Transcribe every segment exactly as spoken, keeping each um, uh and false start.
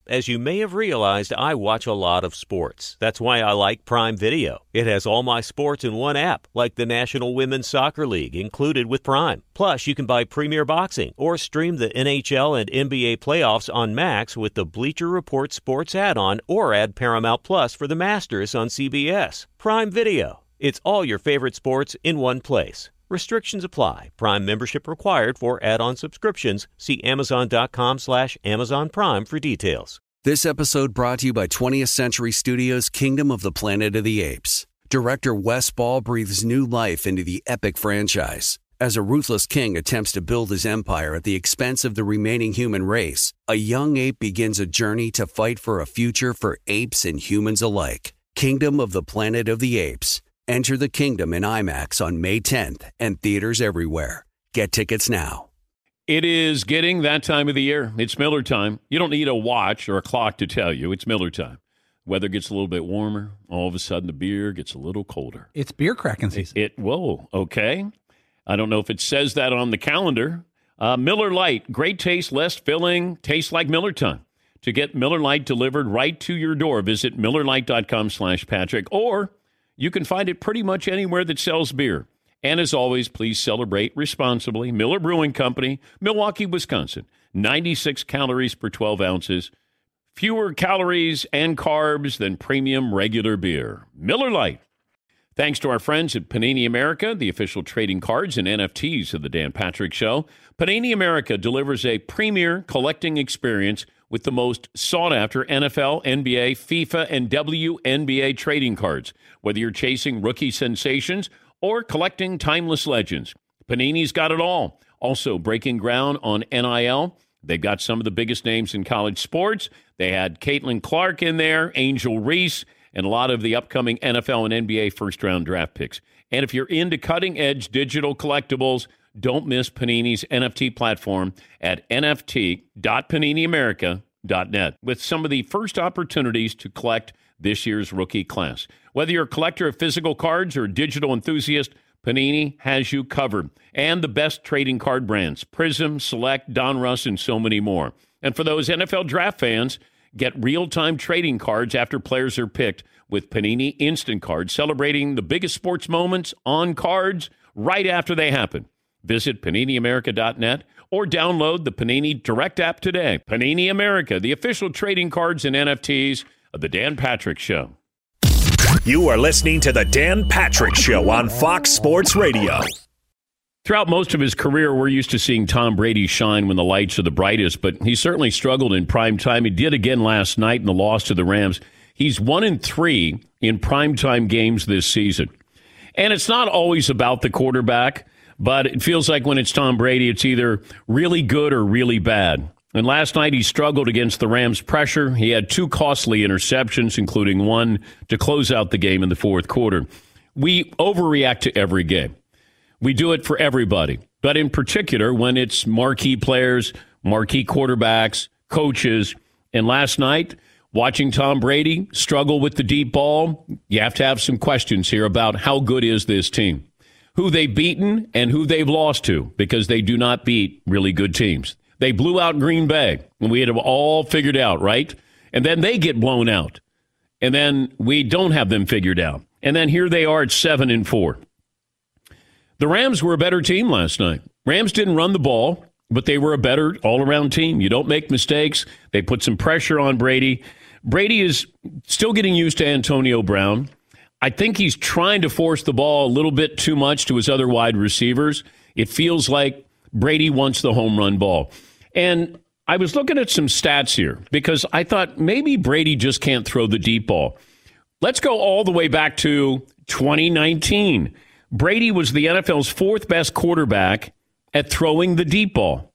As you may have realized, I watch a lot of sports. That's why I like Prime Video. It has all my sports in one app, like the National Women's Soccer League, included with Prime. Plus, you can buy Premier Boxing or stream the N H L and N B A playoffs on Max with the Bleacher Report Sports add-on, or add Paramount Plus for the Masters on C B S. Prime Video. It's all your favorite sports in one place. Restrictions apply. Prime membership required for add-on subscriptions. See Amazon.com slash Amazon Prime for details. This episode brought to you by twentieth Century Studios' Kingdom of the Planet of the Apes. Director Wes Ball breathes new life into the epic franchise. As a ruthless king attempts to build his empire at the expense of the remaining human race, a young ape begins a journey to fight for a future for apes and humans alike. Kingdom of the Planet of the Apes. Enter the kingdom in IMAX on May tenth and theaters everywhere. Get tickets now. It is getting that time of the year. It's Miller time. You don't need a watch or a clock to tell you. It's Miller time. Weather gets a little bit warmer. All of a sudden, the beer gets a little colder. It's beer cracking season. It, it whoa, okay. I don't know if it says that on the calendar. Uh, Miller Lite, great taste, less filling, tastes like Miller time. To get Miller Lite delivered right to your door, visit MillerLite.com slash Patrick, or you can find it pretty much anywhere that sells beer. And as always, please celebrate responsibly. Miller Brewing Company, Milwaukee, Wisconsin. ninety-six calories per twelve ounces. Fewer calories and carbs than premium regular beer. Miller Lite. Thanks to our friends at Panini America, the official trading cards and N F Ts of the Dan Patrick Show. Panini America delivers a premier collecting experience with the most sought-after N F L, N B A, FIFA, and W N B A trading cards. Whether you're chasing rookie sensations or collecting timeless legends, Panini's got it all. Also breaking ground on N I L. They've got some of the biggest names in college sports. They had Caitlin Clark in there, Angel Reese, and a lot of the upcoming N F L and N B A first-round draft picks. And if you're into cutting-edge digital collectibles, don't miss Panini's N F T platform at N F T dot panini america dot net with some of the first opportunities to collect this year's rookie class. Whether you're a collector of physical cards or a digital enthusiast, Panini has you covered. And the best trading card brands, Prism, Select, Donruss, and so many more. And for those N F L draft fans, get real-time trading cards after players are picked with Panini Instant Cards, celebrating the biggest sports moments on cards right after they happen. Visit panini america dot net or download the Panini Direct app today. Panini America, the official trading cards and N F Ts of the Dan Patrick Show. You are listening to the Dan Patrick Show on Fox Sports Radio. Throughout most of his career, we're used to seeing Tom Brady shine when the lights are the brightest, but he certainly struggled in prime time. He did again last night in the loss to the Rams. He's one and three in primetime games this season. And it's not always about the quarterback, but it feels like when it's Tom Brady, it's either really good or really bad. And last night, he struggled against the Rams' pressure. He had two costly interceptions, including one to close out the game in the fourth quarter. We overreact to every game. We do it for everybody, but in particular when it's marquee players, marquee quarterbacks, coaches. And last night, watching Tom Brady struggle with the deep ball, you have to have some questions here about how good is this team, who they've beaten and who they've lost to, because they do not beat really good teams. They blew out Green Bay, and we had them all figured out, right? And then they get blown out, and then we don't have them figured out. And then here they are at seven and four. The Rams were a better team last night. Rams didn't run the ball, but they were a better all-around team. You don't make mistakes. They put some pressure on Brady. Brady is still getting used to Antonio Brown. I think he's trying to force the ball a little bit too much to his other wide receivers. It feels like Brady wants the home run ball. And I was looking at some stats here because I thought maybe Brady just can't throw the deep ball. Let's go all the way back to twenty nineteen. Brady was the N F L's fourth best quarterback at throwing the deep ball.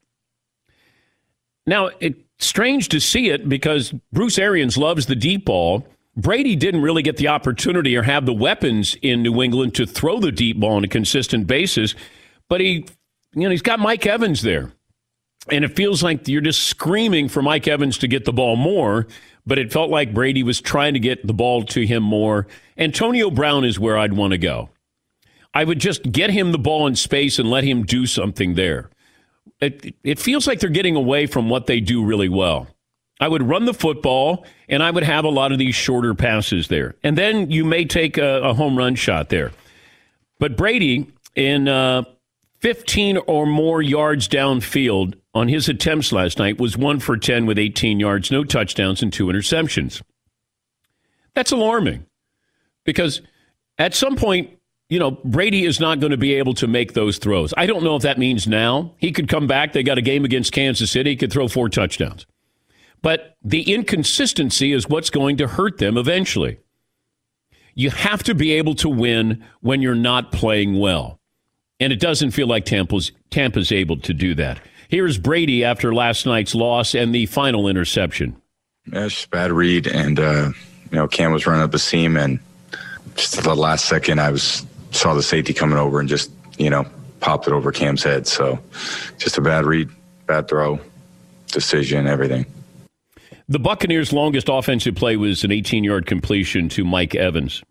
Now, it's strange to see it because Bruce Arians loves the deep ball. Brady didn't really get the opportunity or have the weapons in New England to throw the deep ball on a consistent basis, but he, you know, he's got Mike Evans there. And it feels like you're just screaming for Mike Evans to get the ball more, but it felt like Brady was trying to get the ball to him more. Antonio Brown is where I'd want to go. I would just get him the ball in space and let him do something there. It, it feels like they're getting away from what they do really well. I would run the football, and I would have a lot of these shorter passes there. And then you may take a, a home run shot there. But Brady, in uh, fifteen or more yards downfield on his attempts last night, was one for ten with eighteen yards, no touchdowns, and two interceptions. That's alarming because at some point, you know, Brady is not going to be able to make those throws. I don't know if that means now. He could come back. They got a game against Kansas City. He could throw four touchdowns. But the inconsistency is what's going to hurt them eventually. You have to be able to win when you're not playing well. And it doesn't feel like Tampa's, Tampa's able to do that. Here's Brady after last night's loss and the final interception. Yeah, it's just a bad read. And, uh, you know, Cam was running up the seam. And just at the last second, I was saw the safety coming over and just, you know, popped it over Cam's head. So just a bad read, bad throw, decision, everything. The Buccaneers' longest offensive play was an eighteen-yard completion to Mike Evans.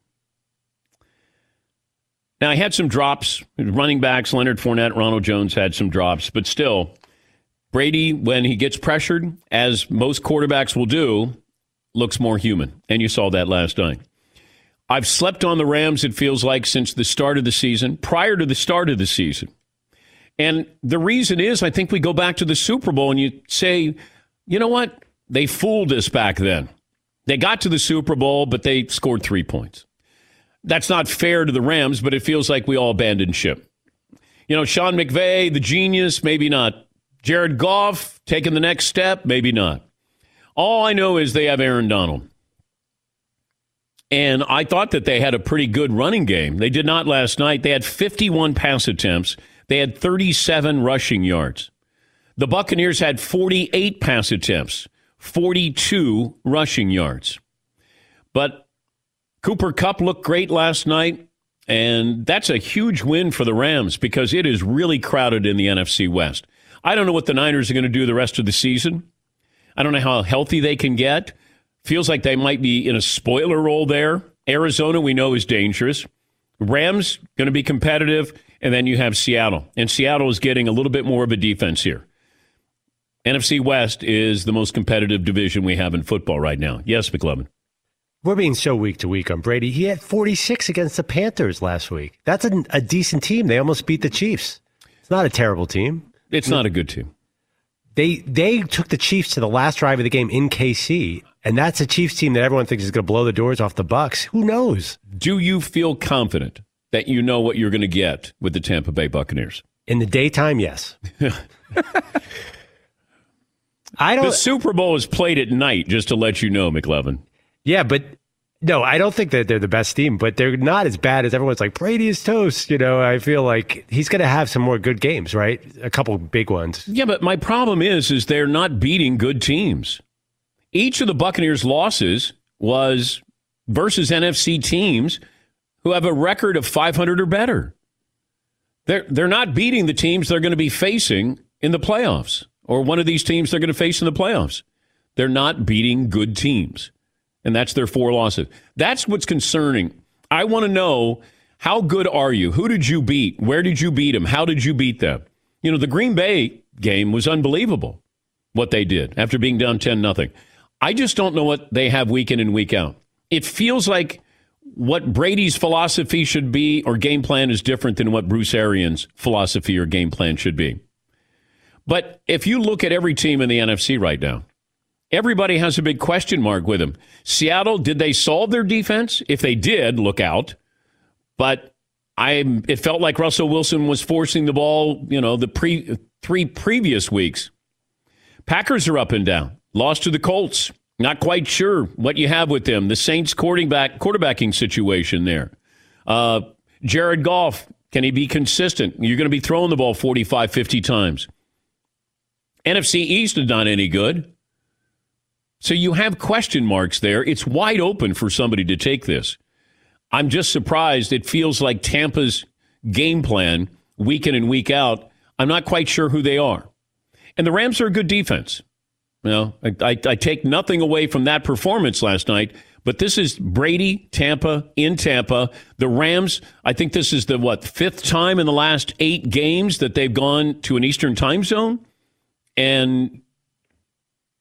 Now, I had some drops. Running backs, Leonard Fournette, Ronald Jones had some drops. But still, Brady, when he gets pressured, as most quarterbacks will do, looks more human. And you saw that last night. I've slept on the Rams, it feels like, since the start of the season, prior to the start of the season. And the reason is, I think we go back to the Super Bowl and you say, you know what? They fooled us back then. They got to the Super Bowl, but they scored three points. That's not fair to the Rams, but it feels like we all abandoned ship. You know, Sean McVay, the genius, maybe not. Jared Goff taking the next step, maybe not. All I know is they have Aaron Donald. And I thought that they had a pretty good running game. They did not last night. They had fifty-one pass attempts. They had thirty-seven rushing yards. The Buccaneers had forty-eight pass attempts, forty-two rushing yards. But Cooper Kupp looked great last night, and that's a huge win for the Rams because it is really crowded in the N F C West. I don't know what the Niners are going to do the rest of the season. I don't know how healthy they can get. Feels like they might be in a spoiler role there. Arizona, we know, is dangerous. Rams, going to be competitive. And then you have Seattle. And Seattle is getting a little bit more of a defense here. N F C West is the most competitive division we have in football right now. Yes, McLovin. We're being so week to week on Brady. He had forty-six against the Panthers last week. That's a, a decent team. They almost beat the Chiefs. It's not a terrible team. It's not a good team. They they took the Chiefs to the last drive of the game in K C, and that's a Chiefs team that everyone thinks is going to blow the doors off the Bucs. Who knows? Do you feel confident that you know what you're going to get with the Tampa Bay Buccaneers? In the daytime, yes. I don't. The Super Bowl is played at night, just to let you know, McLovin. Yeah, but no, I don't think that they're the best team, but they're not as bad as everyone's like, Brady is toast. You know, I feel like he's going to have some more good games, right? A couple big ones. Yeah, but my problem is, is they're not beating good teams. Each of the Buccaneers' losses was versus N F C teams who have a record of five hundred or better. They're, they're not beating the teams they're going to be facing in the playoffs, or one of these teams they're going to face in the playoffs. They're not beating good teams. And that's their four losses. That's what's concerning. I want to know, how good are you? Who did you beat? Where did you beat them? How did you beat them? You know, the Green Bay game was unbelievable, what they did after being down ten nothing. I just don't know what they have week in and week out. It feels like what Brady's philosophy should be or game plan is different than what Bruce Arians' philosophy or game plan should be. But if you look at every team in the N F C right now, everybody has a big question mark with them. Seattle, did they solve their defense? If they did, look out. But I, it felt like Russell Wilson was forcing the ball, you know, the pre, three previous weeks. Packers are up and down. Lost to the Colts. Not quite sure what you have with them. The Saints quarterback, quarterbacking situation there. Uh, Jared Goff, can he be consistent? You're going to be throwing the ball forty-five, fifty times. N F C East is not any good. So you have question marks there. It's wide open for somebody to take this. I'm just surprised. It feels like Tampa's game plan, week in and week out, I'm not quite sure who they are. And the Rams are a good defense. You know, I, I, I take nothing away from that performance last night, but this is Brady, Tampa, in Tampa. The Rams, I think this is the, what, fifth time in the last eight games that they've gone to an Eastern time zone? And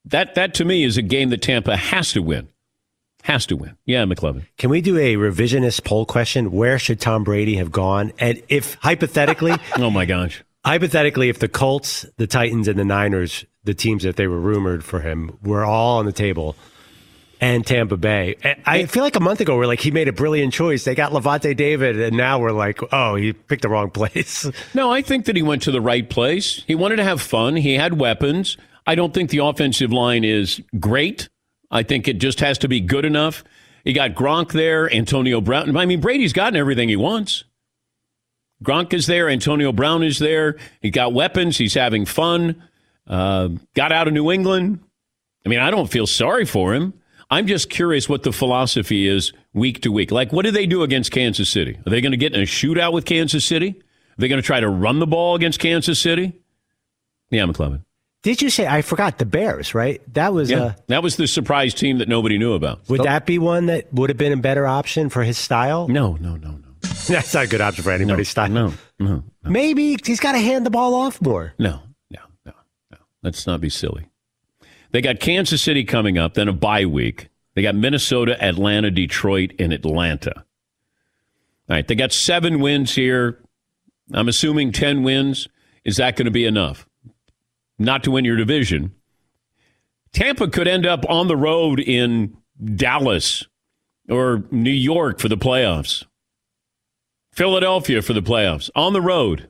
That, that to me is a game that Tampa has to win. Has to win. Yeah, McLovin. Can we do a revisionist poll question? Where should Tom Brady have gone? And if hypothetically, oh my gosh, hypothetically, if the Colts, the Titans, and the Niners, the teams that they were rumored for him, were all on the table, and Tampa Bay, I feel like a month ago we're like he made a brilliant choice. They got Levante David, and now we're like, oh, he picked the wrong place. No, I think that he went to the right place. He wanted to have fun. He had weapons. I don't think the offensive line is great. I think it just has to be good enough. You got Gronk there, Antonio Brown. I mean, Brady's gotten everything he wants. Gronk is there. Antonio Brown is there. He got weapons. He's having fun. Uh, got out of New England. I mean, I don't feel sorry for him. I'm just curious what the philosophy is week to week. Like, what do they do against Kansas City? Are they going to get in a shootout with Kansas City? Are they going to try to run the ball against Kansas City? Yeah, McLovin. Did you say, I forgot, the Bears, right? That was yeah, uh, that was the surprise team that nobody knew about. Would that be one that would have been a better option for his style? No, no, no, no. That's not a good option for anybody's no, style. No, no, no. Maybe he's got to hand the ball off more. No, no, no, no. Let's not be silly. They got Kansas City coming up, then a bye week. They got Minnesota, Atlanta, Detroit, and Atlanta. All right, they got seven wins here. I'm assuming ten wins. Is that going to be enough? Not to win your division. Tampa could end up on the road in Dallas or New York for the playoffs. Philadelphia for the playoffs. On the road.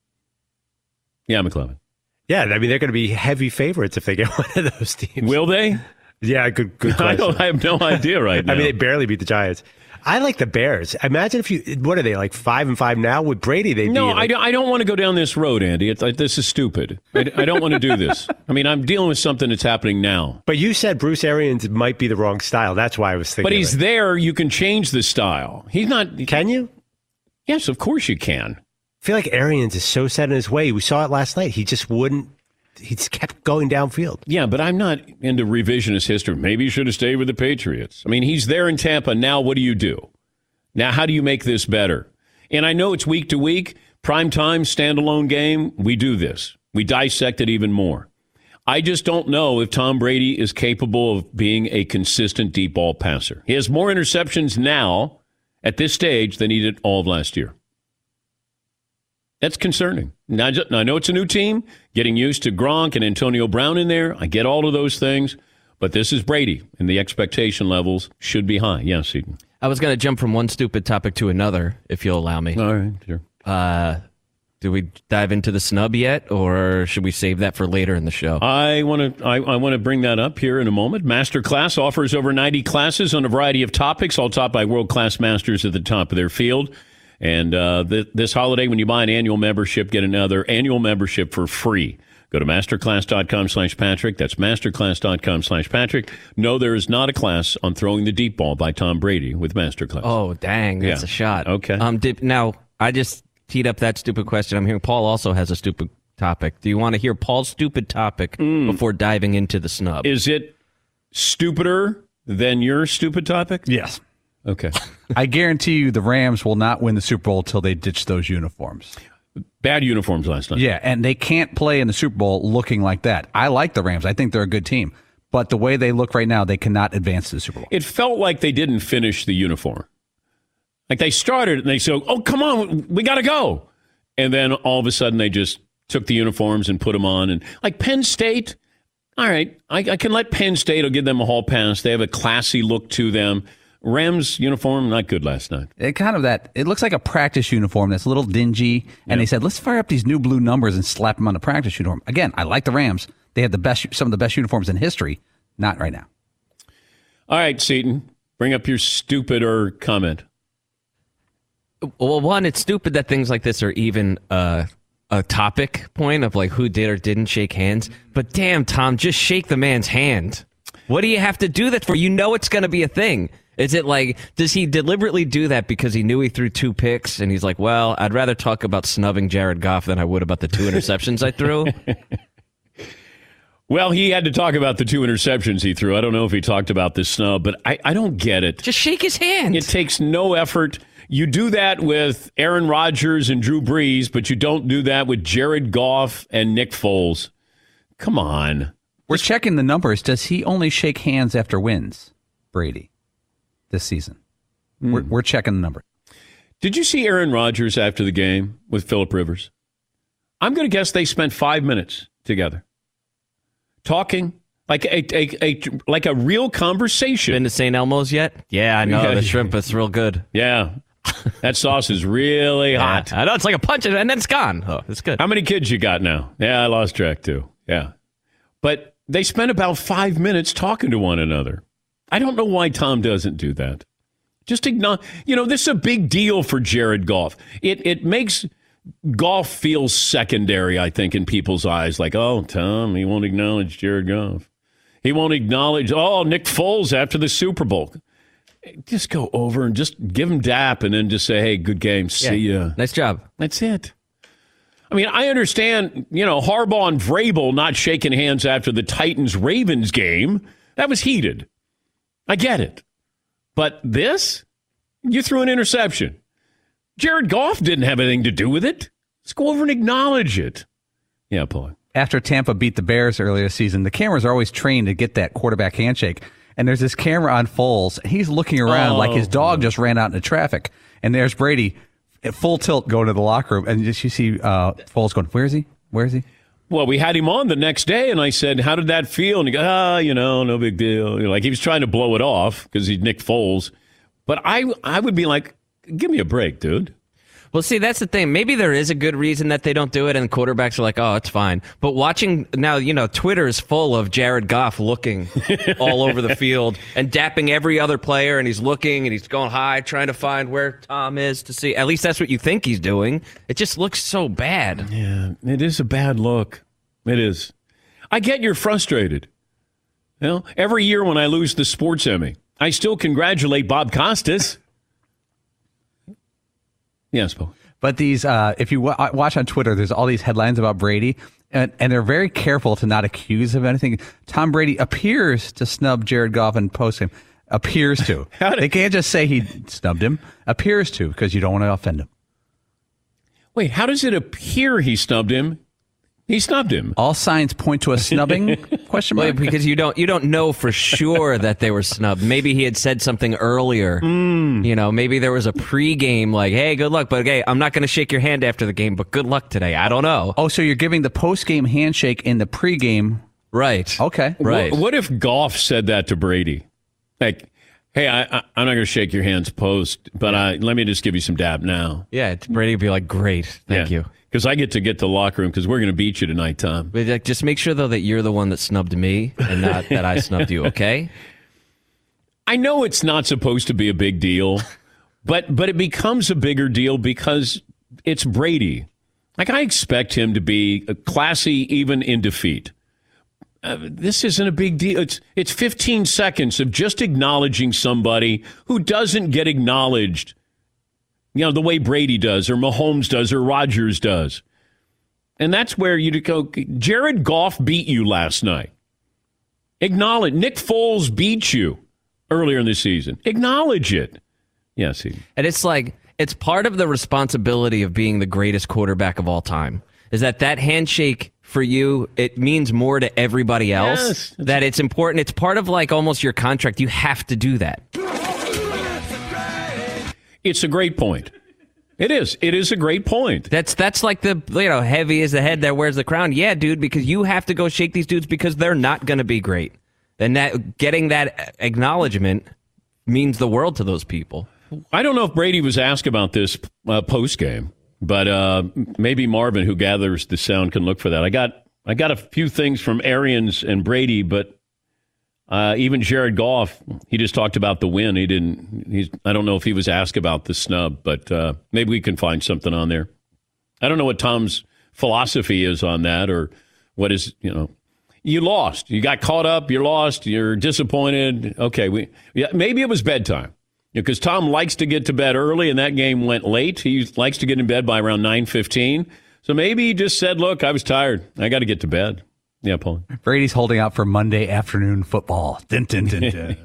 Yeah, McLovin. Yeah, I mean, they're going to be heavy favorites if they get one of those teams. Will they? Yeah, good, good question. I, don't, I have no idea right now. I mean, they barely beat the Giants. I like the Bears. Imagine if you, what are they, like five and five now? With Brady, they'd no, be. No, like, I, don't, I don't want to go down this road, Andy. It's like, this is stupid. I, I don't want to do this. I mean, I'm dealing with something that's happening now. But you said Bruce Arians might be the wrong style. That's why I was thinking. But he's there. You can change the style. He's not. Can you? Yes, of course you can. I feel like Arians is so set in his way. We saw it last night. He just wouldn't. He just kept going downfield. Yeah, but I'm not into revisionist history. Maybe he should have stayed with the Patriots. I mean, he's there in Tampa. Now, what do you do? Now, how do you make this better? And I know it's week to week, prime time, standalone game. We do this. We dissect it even more. I just don't know if Tom Brady is capable of being a consistent deep ball passer. He has more interceptions now at this stage than he did all of last year. That's concerning. Now, I know it's a new team, getting used to Gronk and Antonio Brown in there. I get all of those things, but this is Brady, and the expectation levels should be high. Yes, Eden. I was going to jump from one stupid topic to another, if you'll allow me. All right, sure. Uh, do we dive into the snub yet, or should we save that for later in the show? I want to I, I want to bring that up here in a moment. Masterclass offers over ninety classes on a variety of topics, all taught by world-class masters at the top of their field. And uh, th- this holiday, when you buy an annual membership, get another annual membership for free. Go to masterclass.com slash Patrick. That's masterclass.com slash Patrick. No, there is not a class on throwing the deep ball by Tom Brady with Masterclass. Oh, dang. That's yeah. a shot. Okay. Um. Did, now, I just teed up that stupid question. I'm hearing Paul also has a stupid topic. Do you want to hear Paul's stupid topic mm. before diving into the snub? Is it stupider than your stupid topic? Yes. Okay. I guarantee you the Rams will not win the Super Bowl till they ditch those uniforms. Bad uniforms last night. Yeah, and they can't play in the Super Bowl looking like that. I like the Rams. I think they're a good team. But the way they look right now, they cannot advance to the Super Bowl. It felt like they didn't finish the uniform. Like they started and they said, oh, come on, we got to go. And then all of a sudden they just took the uniforms and put them on. And like Penn State, all right, I, I can let Penn State, I'll give them a hall pass. They have a classy look to them. Rams uniform, not good last night. It kind of that, it looks like a practice uniform that's a little dingy. And yep. They said, let's fire up these new blue numbers and slap them on the practice uniform. Again, I like the Rams. They have the best, some of the best uniforms in history. Not right now. All right, Seton, bring up your stupider comment. Well, one, it's stupid that things like this are even uh, a topic point of like who did or didn't shake hands. But damn, Tom, just shake the man's hand. What do you have to do that for? You know it's going to be a thing. Is it like, does he deliberately do that because he knew he threw two picks and he's like, well, I'd rather talk about snubbing Jared Goff than I would about the two interceptions I threw? Well, he had to talk about the two interceptions he threw. I don't know if he talked about this snub, but I, I don't get it. Just shake his hand. It takes no effort. You do that with Aaron Rodgers and Drew Brees, but you don't do that with Jared Goff and Nick Foles. Come on. We're We're checking the numbers. Does he only shake hands after wins, Brady, this season? Mm. We're, we're checking the numbers. Did you see Aaron Rodgers after the game with Phillip Rivers? I'm going to guess they spent five minutes together talking like a, a, a like a real conversation. Been to Saint Elmo's yet? Yeah, I know. Yeah. The shrimp is real good. Yeah. That sauce is really Yeah, hot. I know. It's like a punch, and then it's gone. Oh, it's good. How many kids you got now? Yeah, I lost track too. Yeah. But they spent about five minutes talking to one another. I don't know why Tom doesn't do that. Just ignore, you know, this is a big deal for Jared Goff. It it makes golf feel secondary, I think, in people's eyes. Like, oh, Tom, he won't acknowledge Jared Goff. He won't acknowledge, oh, Nick Foles after the Super Bowl. Just go over and just give him dap and then just say, hey, good game. See ya. Nice job. That's it. I mean, I understand, you know, Harbaugh and Vrabel not shaking hands after the Titans-Ravens game. That was heated. I get it. But this? You threw an interception. Jared Goff didn't have anything to do with it. Let's go over and acknowledge it. Yeah, Paul. After Tampa beat the Bears earlier this season, the cameras are always trained to get that quarterback handshake. And there's this camera on Foles. He's looking around oh. like his dog just ran out into traffic. And there's Brady at full tilt going to the locker room. And just you see uh, Foles going, where is he? Where is he? Well, we had him on the next day, and I said, how did that feel? And he goes, ah, you know, no big deal. You know, like he was trying to blow it off because he's Nick Foles. But I, I would be like, give me a break, dude. Well, see, that's the thing. Maybe there is a good reason that they don't do it, and quarterbacks are like, oh, it's fine. But watching now, you know, Twitter is full of Jared Goff looking all over the field and dapping every other player, and he's looking and he's going high, trying to find where Tom is to see. At least that's what you think he's doing. It just looks so bad. Yeah, it is a bad look. It is. I get you're frustrated. You know, every year when I lose the sports Emmy, I still congratulate Bob Costas. Yes, Paul. But these, uh, if you w- watch on Twitter, there's all these headlines about Brady, and, and they're very careful to not accuse of anything. Tom Brady appears to snub Jared Goff in postgame. Appears to. did- They can't just say he snubbed him. Appears to, because you don't want to offend him. Wait, how does it appear he snubbed him? He snubbed him. All signs point to a snubbing? Question mark. Wait, because you don't you don't know for sure that they were snubbed. Maybe he had said something earlier. Mm. You know, maybe there was a pregame like, "Hey, good luck," but hey, I'm not going to shake your hand after the game, but good luck today. I don't know. Oh, so you're giving the postgame handshake in the pregame? Right. Okay. Right. What, what if Goff said that to Brady? Like, hey, I, I, I'm not going to shake your hands post, but I, let me just give you some dab now. Yeah, Brady would be like, "Great, thank Yeah. you." Because I get to get to the locker room because we're going to beat you tonight, Tom. But like, just make sure though that you're the one that snubbed me and not that I snubbed you. Okay. I know it's not supposed to be a big deal, but but it becomes a bigger deal because it's Brady. Like, I expect him to be classy even in defeat. Uh, this isn't a big deal. It's it's fifteen seconds of just acknowledging somebody who doesn't get acknowledged, you know, the way Brady does or Mahomes does or Rodgers does. And that's where you go, Jared Goff beat you last night. Acknowledge. Nick Foles beat you earlier in the season. Acknowledge it. Yes. He, And it's like, it's part of the responsibility of being the greatest quarterback of all time, is that that handshake for you, it means more to everybody else. Yes. That it's important. It's part of like almost your contract. You have to do that. it's a great point. It is. It is a great point. That's that's like the, you know, heavy is the head that wears the crown. Yeah, dude, because you have to go shake these dudes because they're not going to be great. And that getting that acknowledgement means the world to those people. I don't know if Brady was asked about this uh, post game, but uh, maybe Marvin, who gathers the sound, can look for that. I got I got a few things from Arians and Brady, but uh, even Jared Goff, he just talked about the win. He didn't. He's. I don't know if he was asked about the snub, but uh, maybe we can find something on there. I don't know what Tom's philosophy is on that, or what is, you know. You lost. You got caught up. You're lost. You're disappointed. Okay, we yeah, maybe it was bedtime. Because Tom likes to get to bed early, and that game went late. He likes to get in bed by around nine fifteen. So maybe he just said, look, I was tired. I got to get to bed. Yeah, Paul. Brady's holding out for Monday afternoon football. Dun, dun, dun, dun.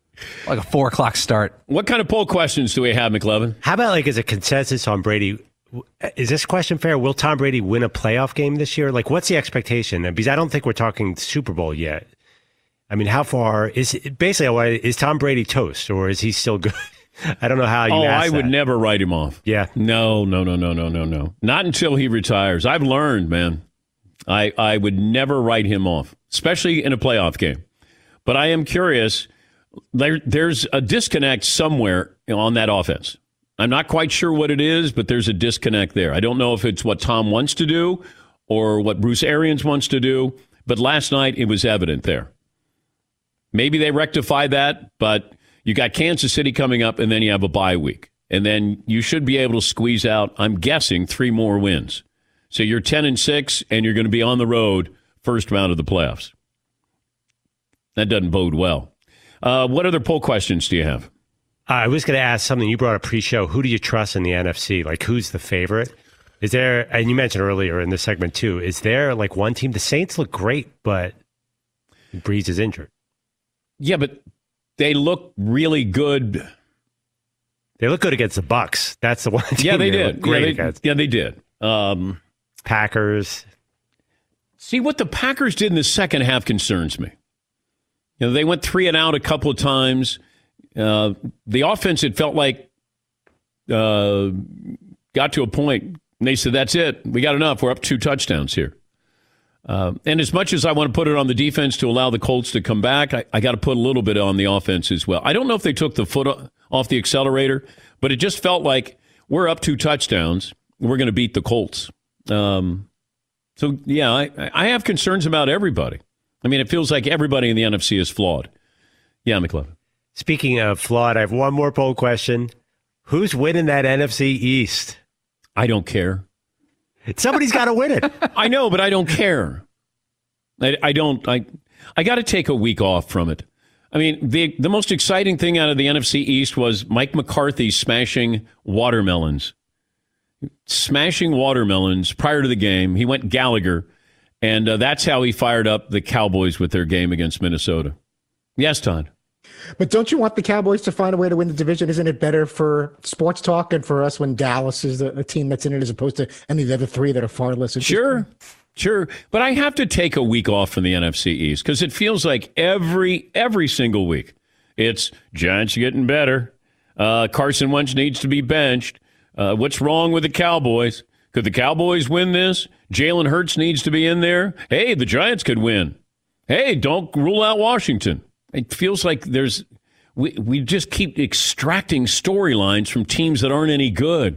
Like a four o'clock start. What kind of poll questions do we have, McLovin? How about like as a consensus on Brady? is this question fair? Will Tom Brady win a playoff game this year? Like, what's the expectation? Because I don't think we're talking Super Bowl yet. I mean, how far is basically is Tom Brady toast, or is he still good? I don't know how you. Oh, ask I that. would never write him off. Yeah, no, no, no, no, no, no, no. Not until he retires. I've learned, man. I I would never write him off, especially in a playoff game. But I am curious. There, there's a disconnect somewhere on that offense. I'm not quite sure what it is, but there's a disconnect there. I don't know if it's what Tom wants to do or what Bruce Arians wants to do, but last night it was evident there. Maybe they rectify that, but you got Kansas City coming up, and then you have a bye week. And then you should be able to squeeze out, I'm guessing, three more wins. So you're ten and six, and you're going to be on the road first round of the playoffs. That doesn't bode well. Uh, what other poll questions do you have? I was going to ask something you brought up pre-show. Who do you trust in the N F C? Like, who's the favorite? Is there, and you mentioned earlier in this segment too, is there like one team? The Saints look great, but Breeze is injured. Yeah, but they look really good. They look good against the Bucks. That's the one team. Yeah, they, they did. Look great yeah, they, against. yeah, they did. Um, Packers. See, what the Packers did in the second half concerns me. You know, they went three and out a couple of times. Uh, the offense, it felt like, uh, got to a point, and they said, that's it. We got enough. We're up two touchdowns here. Uh, and as much as I want to put it on the defense to allow the Colts to come back, I, I got to put a little bit on the offense as well. I don't know if they took the foot off the accelerator, but it just felt like we're up two touchdowns. We're going to beat the Colts. Um, so, yeah, I, I have concerns about everybody. I mean, it feels like everybody in the N F C is flawed. Yeah, McLovin. Speaking of flawed, I have one more poll question. Who's winning that N F C East? I don't care. Somebody's got to win it. I know, but I don't care. I, I don't. I I got to take a week off from it. I mean, the the most exciting thing out of the N F C East was Mike McCarthy smashing watermelons. Smashing watermelons prior to the game. He went Gallagher, and uh, that's how he fired up the Cowboys with their game against Minnesota. Yes, Todd. But don't you want the Cowboys to find a way to win the division? Isn't it better for sports talk and for us when Dallas is the, the team that's in it as opposed to any of the other three that are far less interesting? Sure, sure. But I have to take a week off from the N F C East because it feels like every every single week it's Giants getting better. Uh, Carson Wentz needs to be benched. Uh, what's wrong with the Cowboys? Could the Cowboys win this? Jalen Hurts needs to be in there. Hey, the Giants could win. Hey, don't rule out Washington. It feels like there's we we just keep extracting storylines from teams that aren't any good.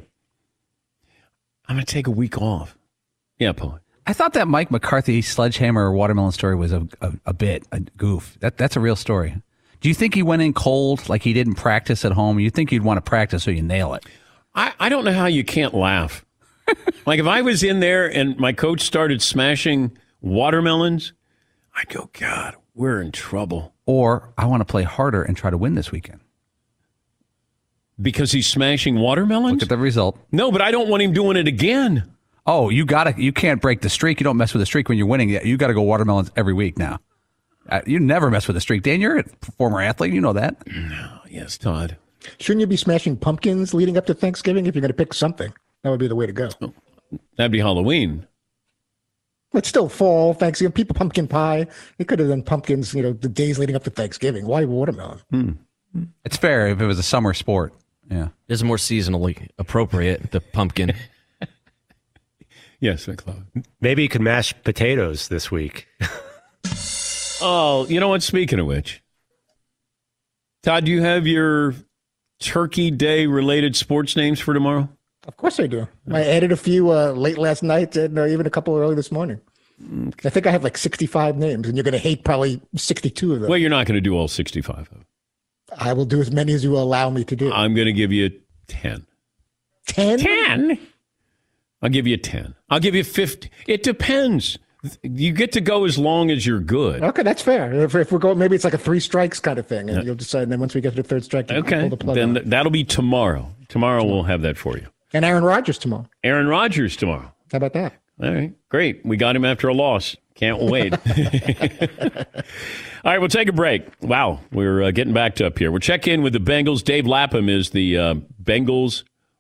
I'm going to take a week off. Yeah, Paul. I thought that Mike McCarthy sledgehammer watermelon story was a, a, a bit, a goof. That That's a real story. Do you think he went in cold, like he didn't practice at home? You think you'd want to practice so you nail it? I, I don't know how you can't laugh. Like if I was in there and my coach started smashing watermelons, I'd go, God, we're in trouble. Or I want to play harder and try to win this weekend. Because he's smashing watermelons? Look at the result. No, but I don't want him doing it again. Oh, you got to. You can't break the streak. You don't mess with the streak when you're winning. You got to go watermelons every week now. Uh, you never mess with the streak. Dan, you're a former athlete. You know that. No, yes, Todd. Shouldn't you be smashing pumpkins leading up to Thanksgiving if you're going to pick something? That would be the way to go. Oh, that'd be Halloween. It's still fall, Thanksgiving. People pumpkin pie. They could have done pumpkins, you know, the days leading up to Thanksgiving. Why watermelon? Hmm. It's fair if it was a summer sport. Yeah, it's more seasonally appropriate. The pumpkin. Yes, McLeod. Maybe you could mash potatoes this week. Oh, you know what? Speaking of which, Todd, do you have your Turkey Day related sports names for tomorrow? Of course I do. I added a few uh, late last night and uh, even a couple early this morning. Okay. I think I have like sixty-five names, and you're going to hate probably sixty-two of them. Well, you're not going to do all sixty-five of them. I will do as many as you will allow me to do. I'm going to give you ten. ten? ten? I'll give you ten. I'll give you fifty. It depends. You get to go as long as you're good. Okay, that's fair. If, if we're going, maybe it's like a three strikes kind of thing, and yeah. You'll decide. And then once we get to the third strike, you okay, pull the plug then on. That'll be tomorrow. Tomorrow we'll have that for you. And Aaron Rodgers tomorrow. Aaron Rodgers tomorrow. How about that? All right, great. We got him after a loss. Can't wait. All right, we'll take a break. Wow, we're uh, getting backed up here. We'll check in with the Bengals. Dave Lapham is the uh, Bengals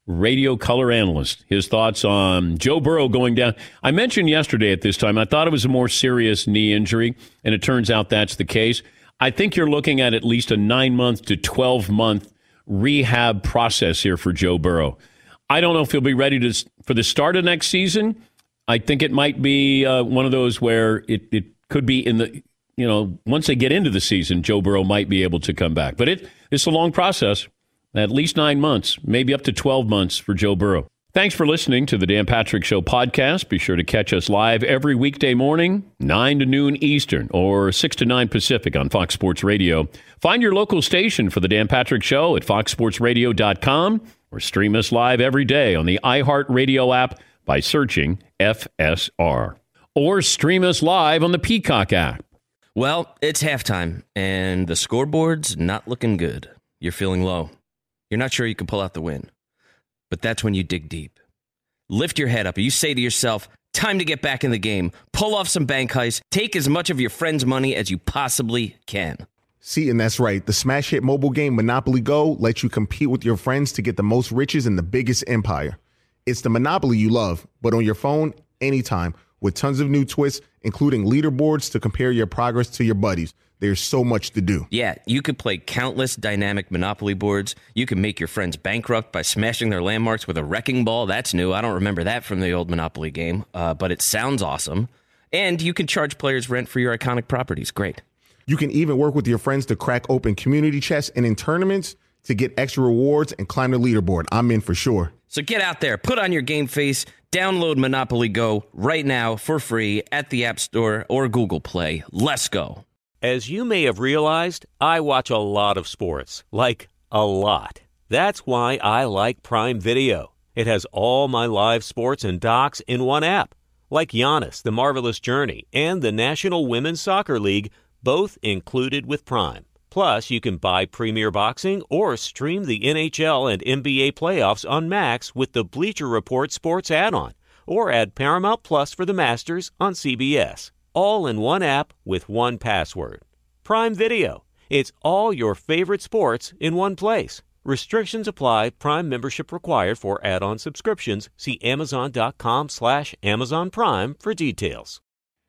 radio color analyst. His thoughts on Joe Burrow going down. I mentioned yesterday at this time, I thought it was a more serious knee injury, and it turns out that's the case. I think you're looking at at least a nine-month to twelve-month rehab process here for Joe Burrow. I don't know if he'll be ready to for the start of next season. I think it might be uh, one of those where it, it could be in the, you know, once they get into the season, Joe Burrow might be able to come back. But it it's a long process, at least nine months, maybe up to twelve months for Joe Burrow. Thanks for listening to the Dan Patrick Show podcast. Be sure to catch us live every weekday morning, nine to noon Eastern or six to nine Pacific on Fox Sports Radio. Find your local station for the Dan Patrick Show at fox sports radio dot com or stream us live every day on the iHeartRadio app by searching F S R. Or stream us live on the Peacock app. Well, it's halftime, and the scoreboard's not looking good. You're feeling low. You're not sure you can pull out the win. But that's when you dig deep. Lift your head up. You say to yourself, time to get back in the game. Pull off some bank heists. Take as much of your friend's money as you possibly can. See, and that's right. The smash hit mobile game Monopoly Go lets you compete with your friends to get the most riches in the biggest empire. It's the Monopoly you love, but on your phone, anytime, with tons of new twists, including leaderboards to compare your progress to your buddies. There's so much to do. Yeah, you could play countless dynamic Monopoly boards. You can make your friends bankrupt by smashing their landmarks with a wrecking ball. That's new. I don't remember that from the old Monopoly game, uh, but it sounds awesome. And you can charge players rent for your iconic properties. Great. You can even work with your friends to crack open community chests and in tournaments to get extra rewards and climb the leaderboard. I'm in for sure. So get out there, put on your game face, download Monopoly Go right now for free at the App Store or Google Play. Let's go. As you may have realized, I watch a lot of sports, like a lot. That's why I like Prime Video. It has all my live sports and docs in one app, like Giannis, The Marvelous Journey, and the National Women's Soccer League, both included with Prime. Plus, you can buy Premier Boxing or stream the N H L and N B A playoffs on Max with the Bleacher Report Sports add-on, or add Paramount Plus for the Masters on C B S. All in one app with one password. Prime Video. It's all your favorite sports in one place. Restrictions apply. Prime membership required for add-on subscriptions. See amazon.com slash Amazon Prime for details.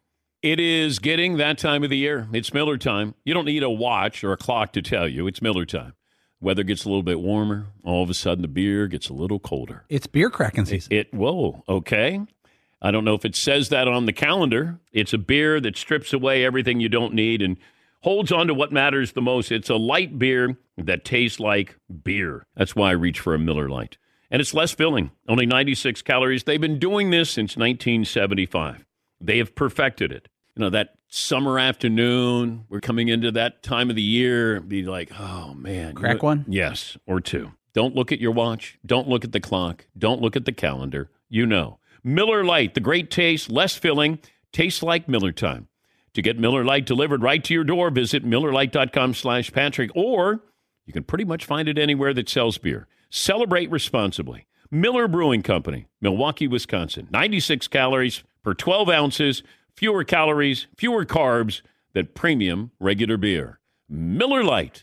It is getting that time of the year. It's Miller time. You don't need a watch or a clock to tell you. It's Miller time. Weather gets a little bit warmer. All of a sudden, the beer gets a little colder. It's beer cracking season. It, it whoa, okay. I don't know if it says that on the calendar. It's a beer that strips away everything you don't need and holds on to what matters the most. It's a light beer that tastes like beer. That's why I reach for a Miller Lite. And it's less filling, only ninety-six calories. They've been doing this since nineteen seventy-five. They have perfected it. You know, that summer afternoon, we're coming into that time of the year, be like, oh, man. Crack you know, one? Yes, or two. Don't look at your watch. Don't look at the clock. Don't look at the calendar. You know. Miller Lite, the great taste, less filling, tastes like Miller time. To get Miller Lite delivered right to your door, visit MillerLite.com slash Patrick, or you can pretty much find it anywhere that sells beer. Celebrate responsibly. Miller Brewing Company, Milwaukee, Wisconsin. ninety-six calories per twelve ounces, fewer calories, fewer carbs than premium regular beer. Miller Lite.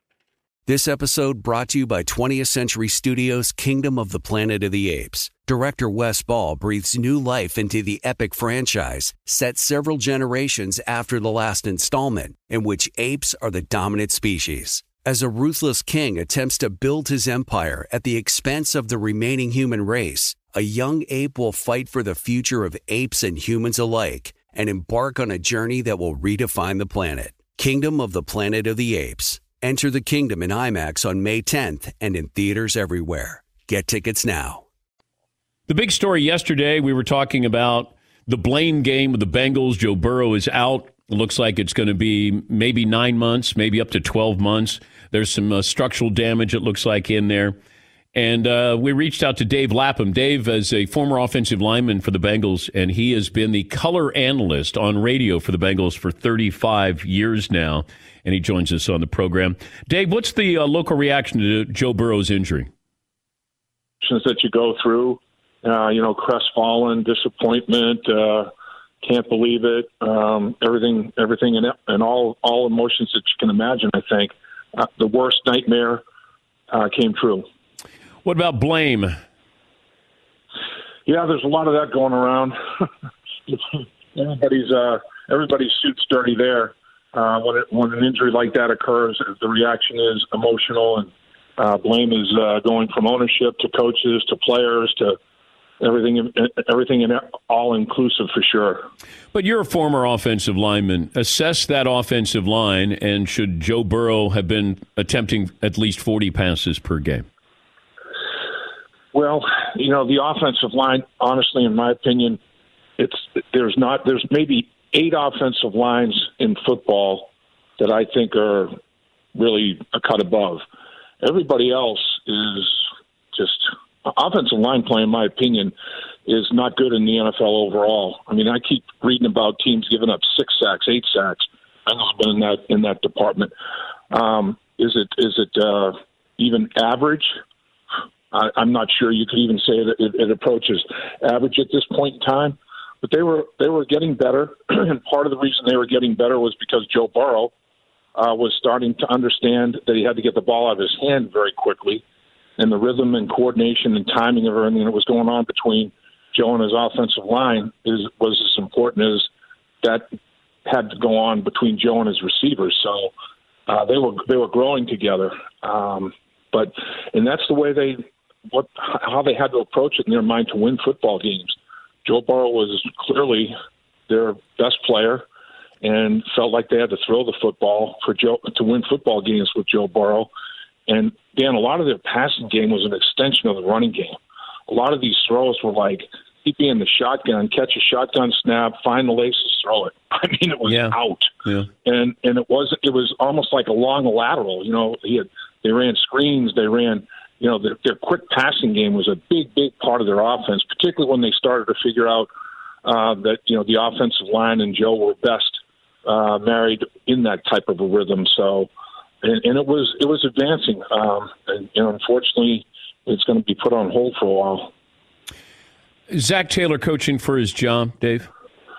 This episode brought to you by twentieth Century Studios' Kingdom of the Planet of the Apes. Director Wes Ball breathes new life into the epic franchise, set several generations after the last installment, in which apes are the dominant species. As a ruthless king attempts to build his empire at the expense of the remaining human race, a young ape will fight for the future of apes and humans alike and embark on a journey that will redefine the planet. Kingdom of the Planet of the Apes. Enter the kingdom in IMAX on May tenth and in theaters everywhere. Get tickets now. The big story yesterday, we were talking about the blame game with the Bengals. Joe Burrow is out. It looks like it's going to be maybe nine months, maybe up to twelve months. There's some uh, structural damage, it looks like, in there. And uh, we reached out to Dave Lapham. Dave is a former offensive lineman for the Bengals, and he has been the color analyst on radio for the Bengals for thirty-five years now, and he joins us on the program. Dave, what's the uh, local reaction to Joe Burrow's injury? That you go through, uh, you know, crestfallen, disappointment, uh, can't believe it, um, everything, everything, and, and all, all emotions that you can imagine. I think uh, the worst nightmare uh, came true. What about blame? Yeah, there's a lot of that going around. everybody's uh, everybody's suit's dirty there. Uh, when it, when an injury like that occurs, the reaction is emotional, and uh, blame is uh, going from ownership to coaches to players to everything, everything in all inclusive for sure. But you're a former offensive lineman. Assess that offensive line, and should Joe Burrow have been attempting at least forty passes per game? Well, you know, the offensive line, honestly, in my opinion, it's there's not there's maybe eight offensive lines in football that I think are really a cut above. Everybody else is just offensive line play, in my opinion, is not good in the N F L overall. I mean, I keep reading about teams giving up six sacks, eight sacks. I've been in that in that department. Um, is it is it uh, even average? I, I'm not sure you could even say that it, it approaches average at this point in time. But they were they were getting better, and part of the reason they were getting better was because Joe Burrow uh, was starting to understand that he had to get the ball out of his hand very quickly, and the rhythm and coordination and timing of everything that was going on between Joe and his offensive line is was as important as that had to go on between Joe and his receivers. So uh, they were they were growing together, um, but and that's the way they what how they had to approach it in their mind to win football games. Joe Burrow was clearly their best player and felt like they had to throw the football for Joe to win football games with Joe Burrow. And, Dan, a lot of their passing game was an extension of the running game. A lot of these throws were like, keep me in the shotgun, catch a shotgun snap, find the laces, throw it. I mean, it was yeah. out. Yeah. And and it was it was almost like a long lateral. You know, he had, they ran screens, they ran – you know, their, their quick passing game was a big, big part of their offense, particularly when they started to figure out uh, that, you know, the offensive line and Joe were best uh, married in that type of a rhythm. So, and, and it was it was advancing. Um, and, and unfortunately, it's going to be put on hold for a while. Is Zach Taylor coaching for his job, Dave?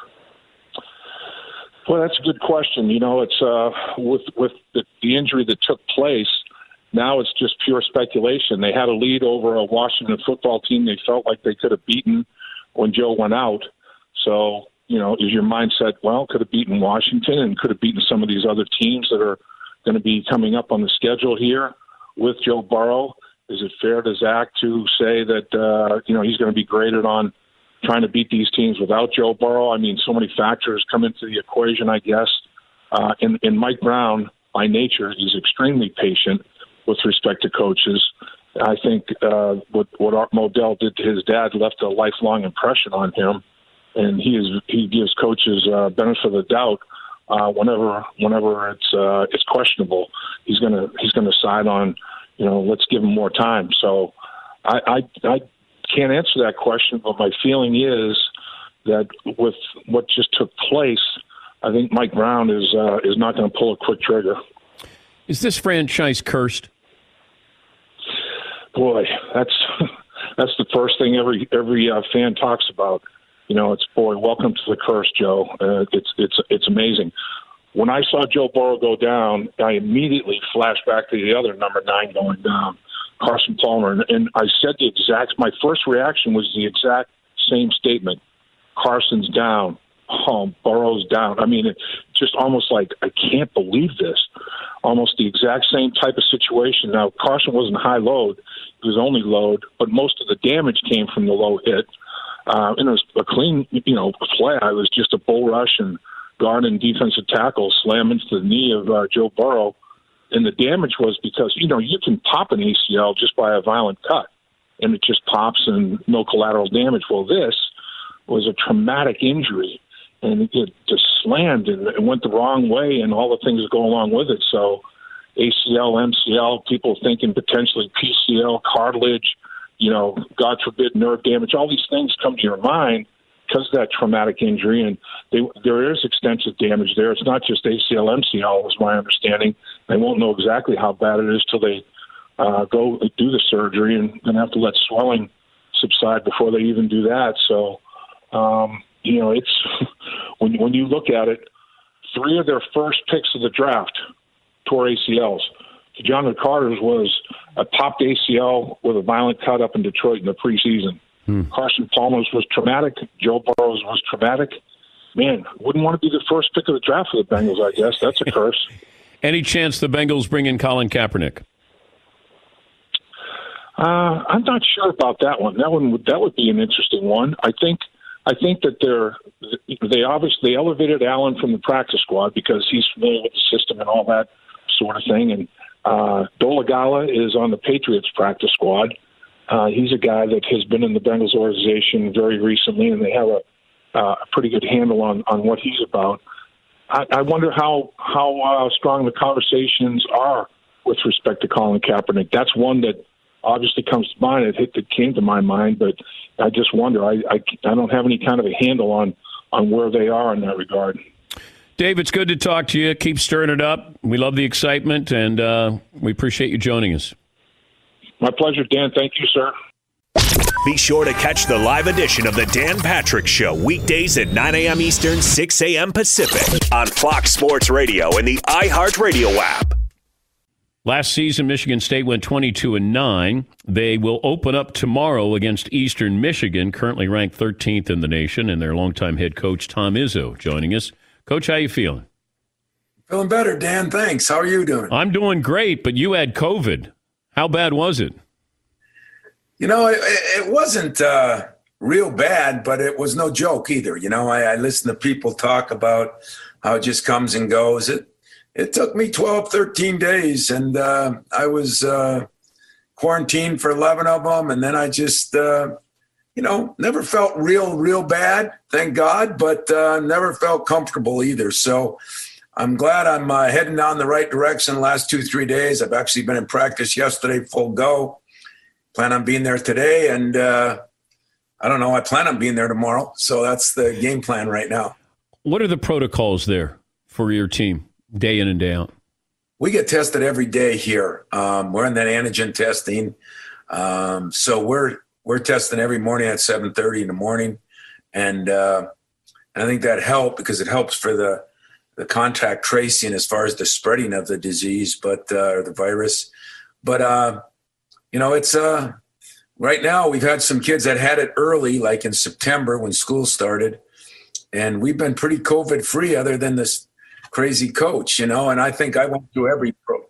Well, that's a good question. You know, it's uh, with, with the, the injury that took place, now it's just pure speculation. They had a lead over a Washington football team they felt like they could have beaten when Joe went out. So, you know, is your mindset, well, could have beaten Washington and could have beaten some of these other teams that are going to be coming up on the schedule here with Joe Burrow? Is it fair to Zach to say that, uh, you know, he's going to be graded on trying to beat these teams without Joe Burrow? I mean, so many factors come into the equation, I guess. Uh, and, and Mike Brown, by nature, is extremely patient with respect to coaches. I think uh, what, what Art Modell did to his dad left a lifelong impression on him, and he is he gives coaches uh, benefit of the doubt uh, whenever whenever it's uh, it's questionable. He's gonna he's gonna side on, you know, let's give him more time. So I, I I can't answer that question, but my feeling is that with what just took place, I think Mike Brown is uh, is not going to pull a quick trigger. Is this franchise cursed? Boy, that's that's the first thing every every uh, fan talks about. You know, it's boy, welcome to the curse, Joe. Uh, it's it's it's amazing. When I saw Joe Burrow go down, I immediately flashed back to the other number nine going down, Carson Palmer, and, and I said the exact. My first reaction was the exact same statement: Carson's down. Oh, Burrow's down. I mean, it just almost like, I can't believe this. Almost the exact same type of situation. Now, Carson wasn't high load. It was only load, but most of the damage came from the low hit. Uh, and it was a clean, you know, play. It was just a bull rush and guard and defensive tackle slam into the knee of uh, Joe Burrow. And the damage was because, you know, you can pop an A C L just by a violent cut, and it just pops and no collateral damage. Well, this was a traumatic injury. And it just slammed and it went the wrong way and all the things that go along with it. So A C L, M C L, people thinking potentially P C L, cartilage, you know, God forbid, nerve damage. All these things come to your mind because of that traumatic injury. And they, there is extensive damage there. It's not just A C L, M C L, is my understanding. They won't know exactly how bad it is till they uh, go do the surgery and then have to let swelling subside before they even do that. So, um, you know, it's when when you look at it, three of their first picks of the draft tore A C Ls. DeJounte Carter's was a popped A C L with a violent cut up in Detroit in the preseason. Hmm. Carson Palmer's was traumatic. Joe Burrow's was traumatic. Man, wouldn't want to be the first pick of the draft for the Bengals, I guess. That's a curse. Any chance the Bengals bring in Colin Kaepernick? Uh, I'm not sure about that one. That one would that would be an interesting one. I think I think that they're they obviously they elevated Allen from the practice squad because he's familiar with the system and all that sort of thing. And uh, Dolegala is on the Patriots practice squad. Uh, he's a guy that has been in the Bengals organization very recently, and they have a, uh, a pretty good handle on, on what he's about. I, I wonder how how uh, strong the conversations are with respect to Colin Kaepernick. That's one that obviously comes to mind. It, hit, it came to my mind, but I just wonder. I, I, I don't have any kind of a handle on, on where they are in that regard. Dave, it's good to talk to you. Keep stirring it up. We love the excitement, and uh, we appreciate you joining us. My pleasure, Dan. Thank you, sir. Be sure to catch the live edition of the Dan Patrick Show weekdays at nine a.m. Eastern, six a.m. Pacific on Fox Sports Radio and the iHeartRadio app. Last season, Michigan State went twenty-two and nine. They will open up tomorrow against Eastern Michigan, currently ranked thirteenth in the nation, and their longtime head coach, Tom Izzo, joining us. Coach, how you feeling? Feeling better, Dan. Thanks. How are you doing? I'm doing great, but you had COVID. How bad was it? You know, it, it wasn't uh, real bad, but it was no joke either. You know, I, I listen to people talk about how it just comes and goes. It it took me twelve, thirteen days, and uh, I was uh, quarantined for eleven of them, and then I just, uh, you know, never felt real, real bad, thank God, but uh, never felt comfortable either. So I'm glad I'm uh, heading down the right direction the last two, three days. I've actually been in practice yesterday, full go. Plan on being there today, and uh, I don't know, I plan on being there tomorrow. So that's the game plan right now. What are the protocols there for your team, day in and day out? We get tested every day here. Um, we're in that antigen testing. Um, so we're we're testing every morning at seven thirty in the morning. And, uh, and I think that helped because it helps for the the contact tracing as far as the spreading of the disease, but uh, or the virus. But, uh, you know, it's uh, right now we've had some kids that had it early, like in September when school started. And we've been pretty COVID free other than this crazy coach, you know, and I think I went through every pro-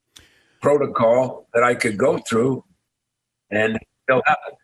protocol that I could go through and it still happened.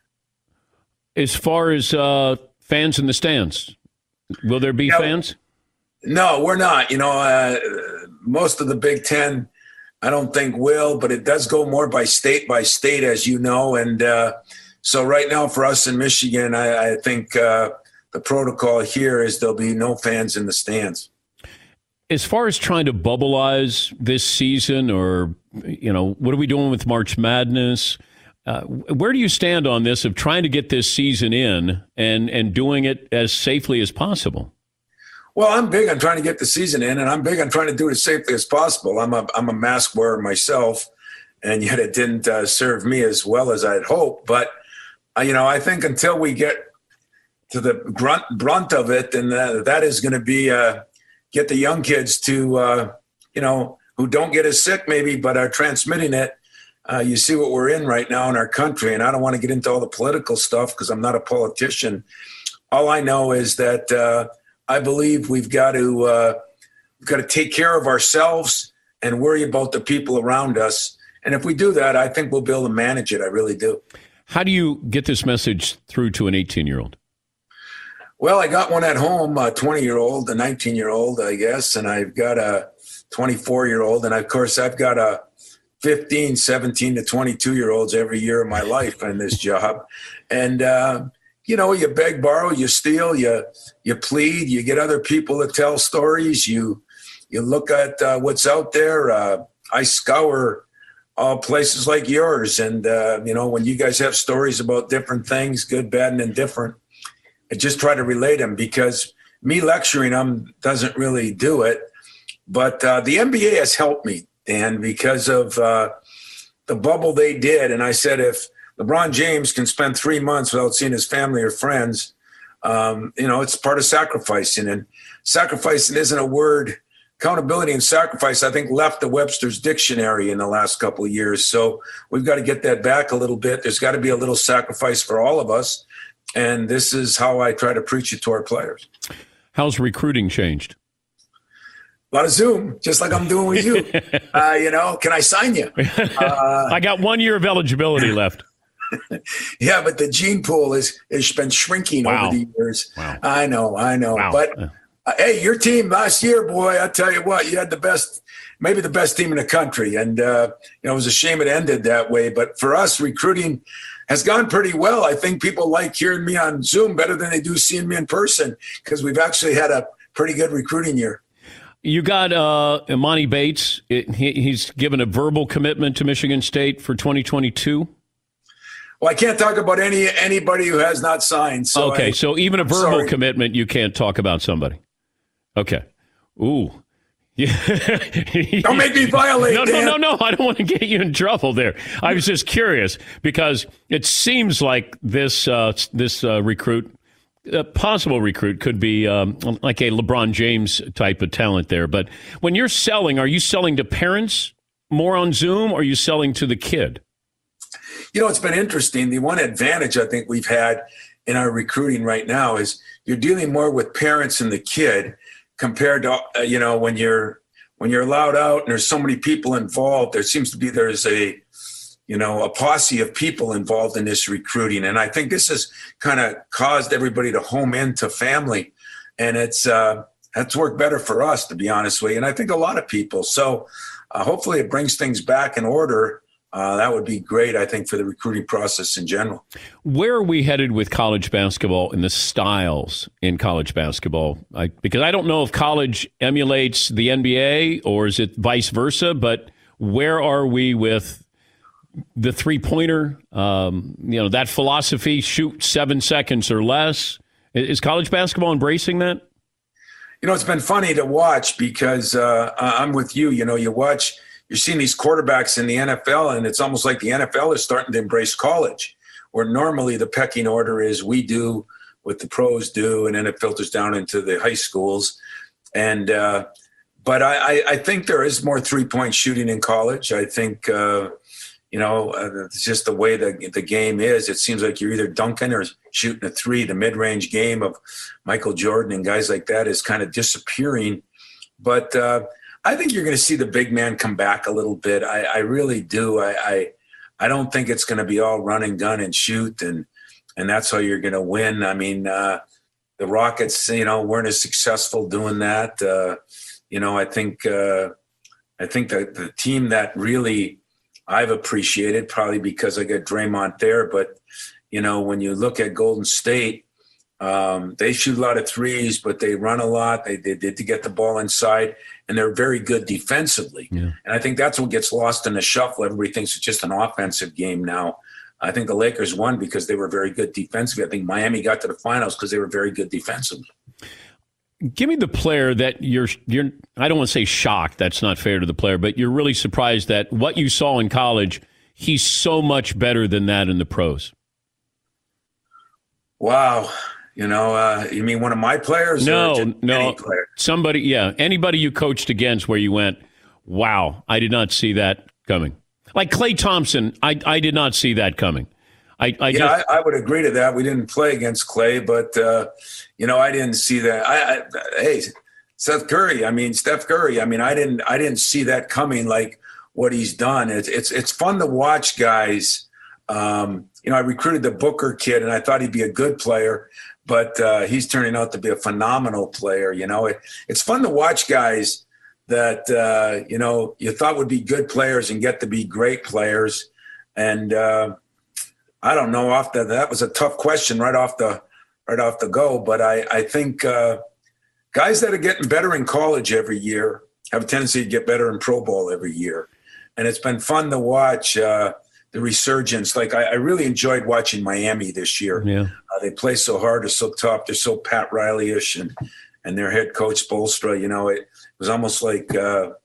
As far as uh, fans in the stands, will there be yeah, fans? No, we're not. You know, uh, most of the Big Ten, I don't think will, but it does go more by state by state, as you know. And uh, so right now for us in Michigan, I, I think uh, the protocol here is there'll be no fans in the stands. As far as trying to bubbleize this season, or, you know, what are we doing with March Madness? Uh, where do you stand on this of trying to get this season in and, and doing it as safely as possible? Well, I'm big on trying to get the season in, and I'm big on trying to do it as safely as possible. I'm a I'm a mask wearer myself, and yet it didn't uh, serve me as well as I'd hoped. But, uh, you know, I think until we get to the grunt, brunt of it, and uh, that is going to be uh, get the young kids to, uh, you know, who don't get as sick maybe but are transmitting it. Uh, you see what we're in right now in our country, and I don't want to get into all the political stuff because I'm not a politician. All I know is that uh, – I believe we've got to uh, we've got to take care of ourselves and worry about the people around us. And if we do that, I think we'll be able to manage it. I really do. How do you get this message through to an eighteen-year-old? Well, I got one at home, a twenty-year-old, a nineteen-year-old, I guess, and I've got a twenty-four-year-old. And, of course, I've got a fifteen, seventeen to twenty-two-year-olds every year of my life in this job. And, uh, you know, you beg, borrow, you steal, you you plead, you get other people to tell stories, you you look at uh, what's out there. Uh, I scour uh, places like yours, and, uh, you know, when you guys have stories about different things, good, bad, and indifferent, I just try to relate them because me lecturing them doesn't really do it. But uh, the N B A has helped me, Dan, because of uh, the bubble they did. And I said, if LeBron James can spend three months without seeing his family or friends, um, you know, it's part of sacrificing. And sacrificing isn't a word accountability and sacrifice, I think, left the Webster's dictionary in the last couple of years. So we've got to get that back a little bit. There's got to be a little sacrifice for all of us. And this is how I try to preach it to our players. How's recruiting changed? A lot of Zoom, just like I'm doing with you. uh, you know, can I sign you? Uh, I got one year of eligibility left. Yeah, but the gene pool is has been shrinking Wow. over the years. Wow. I know, I know. Wow. But uh, hey, your team last year, boy, I tell you what, you had the best, maybe the best team in the country. And, uh, you know, it was a shame it ended that way. But for us, recruiting has gone pretty well. I think people like hearing me on Zoom better than they do seeing me in person because we've actually had a pretty good recruiting year. You got uh, Imani Bates. It, he, he's given a verbal commitment to Michigan State for twenty twenty-two. Well, I can't talk about any anybody who has not signed. So okay, I, so even a I'm verbal sorry. commitment, you can't talk about somebody. Okay. Ooh. Yeah. Don't make me violate. No, no, Dan. no, no. I don't want to get you in trouble there. I was just curious because it seems like this uh, this uh, recruit, a possible recruit, could be um, like a LeBron James type of talent there. But when you're selling, are you selling to parents more on Zoom or are you selling to the kid? You know, it's been interesting. The one advantage I think we've had in our recruiting right now is you're dealing more with parents and the kid compared to, uh, you know, when you're when you're allowed out and there's so many people involved, there seems to be there's a, you know, a posse of people involved in this recruiting. And I think this has kind of caused everybody to home into family. And it's uh, that's worked better for us, to be honest with you. And I think a lot of people. So uh, hopefully it brings things back in order. Uh, that would be great, I think, for the recruiting process in general. Where are we headed with college basketball and the styles in college basketball? I, because I don't know if college emulates the N B A or is it vice versa, but where are we with the three-pointer, um, you know, that philosophy, shoot seven seconds or less? Is college basketball embracing that? You know, it's been funny to watch because uh, I'm with you. You know, you watch – you're seeing these quarterbacks in the N F L, and it's almost like the N F L is starting to embrace college, where normally the pecking order is we do what the pros do, and then it filters down into the high schools. And uh, but I, I think there is more three-point shooting in college. I think, uh, you know, uh, it's just the way the, the game is. It seems like you're either dunking or shooting a three. The mid-range game of Michael Jordan and guys like that is kind of disappearing. But uh, I think you're going to see the big man come back a little bit. I, I really do. I, I I don't think it's going to be all run and gun and shoot, and and that's how you're going to win. I mean, uh, the Rockets, you know, weren't as successful doing that. Uh, you know, I think uh, I think that the team that really I've appreciated, probably because I got Draymond there, but you know, when you look at Golden State, um, they shoot a lot of threes, but they run a lot. They they did to get the ball inside. And they're very good defensively. Yeah. And I think that's what gets lost in the shuffle. Everybody thinks it's just an offensive game now. I think the Lakers won because they were very good defensively. I think Miami got to the finals because they were very good defensively. Give me the player that you're, you're, I don't want to say shocked. That's not fair to the player, but you're really surprised that what you saw in college, he's so much better than that in the pros. Wow. You know, uh, you mean one of my players? No, or just no. any player? Somebody, yeah. Anybody you coached against where you went, wow, I did not see that coming. Like Klay Thompson, I, I did not see that coming. I, I yeah, just, I, I would agree to that. We didn't play against Klay, but, uh, you know, I didn't see that. I, I Hey, Seth Curry, I mean, Steph Curry, I mean, I didn't I didn't see that coming, like what he's done. It's, it's, it's fun to watch guys. Um, you know, I recruited the Booker kid, and I thought he'd be a good player. But uh, he's turning out to be a phenomenal player. You know, it, it's fun to watch guys that, uh, you know, you thought would be good players and get to be great players. And uh, I don't know, off the, that was a tough question right off the right off the go. But I, I think uh, guys that are getting better in college every year have a tendency to get better in pro ball every year. And it's been fun to watch uh, the resurgence. Like I, I really enjoyed watching Miami this year. Yeah. Uh, they play so hard, they're so tough, they're so Pat Riley-ish, and and their head coach Spoelstra. You know, it was almost like uh,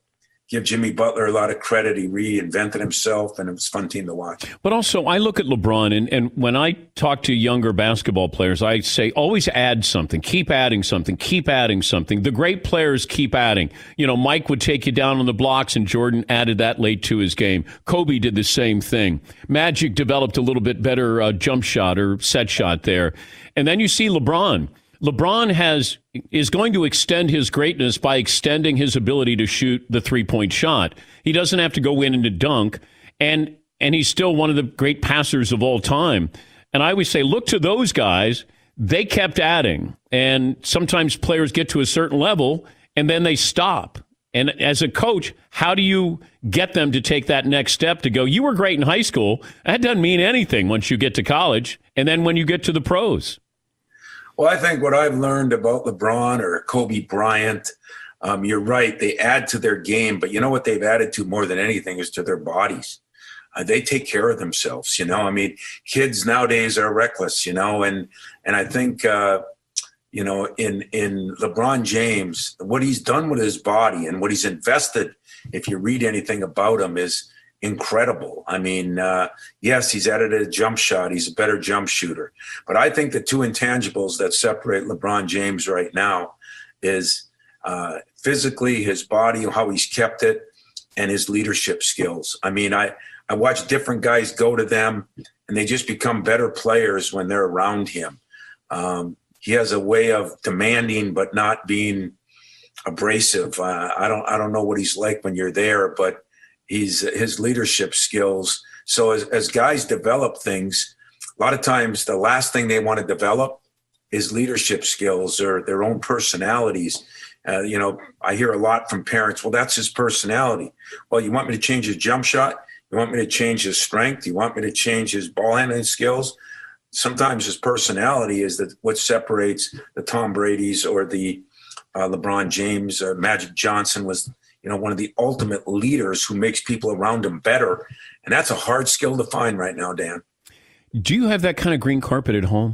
give Jimmy Butler a lot of credit. He reinvented himself, and it was a fun team to watch. But also, I look at LeBron, and, and when I talk to younger basketball players, I say always add something, keep adding something, keep adding something. The great players keep adding. You know, Mike would take you down on the blocks, and Jordan added that late to his game. Kobe did the same thing. Magic developed a little bit better uh, jump shot or set shot there. And then you see LeBron. LeBron has is going to extend his greatness by extending his ability to shoot the three-point shot. He doesn't have to go in and to dunk, and and he's still one of the great passers of all time. And I always say, look to those guys. They kept adding, and sometimes players get to a certain level, and then they stop. And as a coach, how do you get them to take that next step to go, you were great in high school. That doesn't mean anything once you get to college, and then when you get to the pros. Well, I think what I've learned about LeBron or Kobe Bryant, um, you're right. They add to their game, but you know what they've added to more than anything is to their bodies. Uh, they take care of themselves, you know. I mean, kids nowadays are reckless, you know, and and I think, uh, you know, in in LeBron James, what he's done with his body and what he's invested, if you read anything about him, is incredible. I mean, uh, yes, he's added a jump shot. He's a better jump shooter. But I think the two intangibles that separate LeBron James right now is uh, physically his body, how he's kept it, and his leadership skills. I mean, I, I watch different guys go to them, and they just become better players when they're around him. Um, he has a way of demanding but not being abrasive. Uh, I don't I don't know what he's like when you're there, but He's his leadership skills. So as, as guys develop things, a lot of times the last thing they want to develop is leadership skills or their own personalities. Uh, you know, I hear a lot from parents, well, that's his personality. Well, you want me to change his jump shot? You want me to change his strength? You want me to change his ball handling skills? Sometimes his personality is that what separates the Tom Brady's or the uh, LeBron James or Magic Johnson was, you know, one of the ultimate leaders who makes people around him better. And that's a hard skill to find right now, Dan. Do you have that kind of green carpet at home?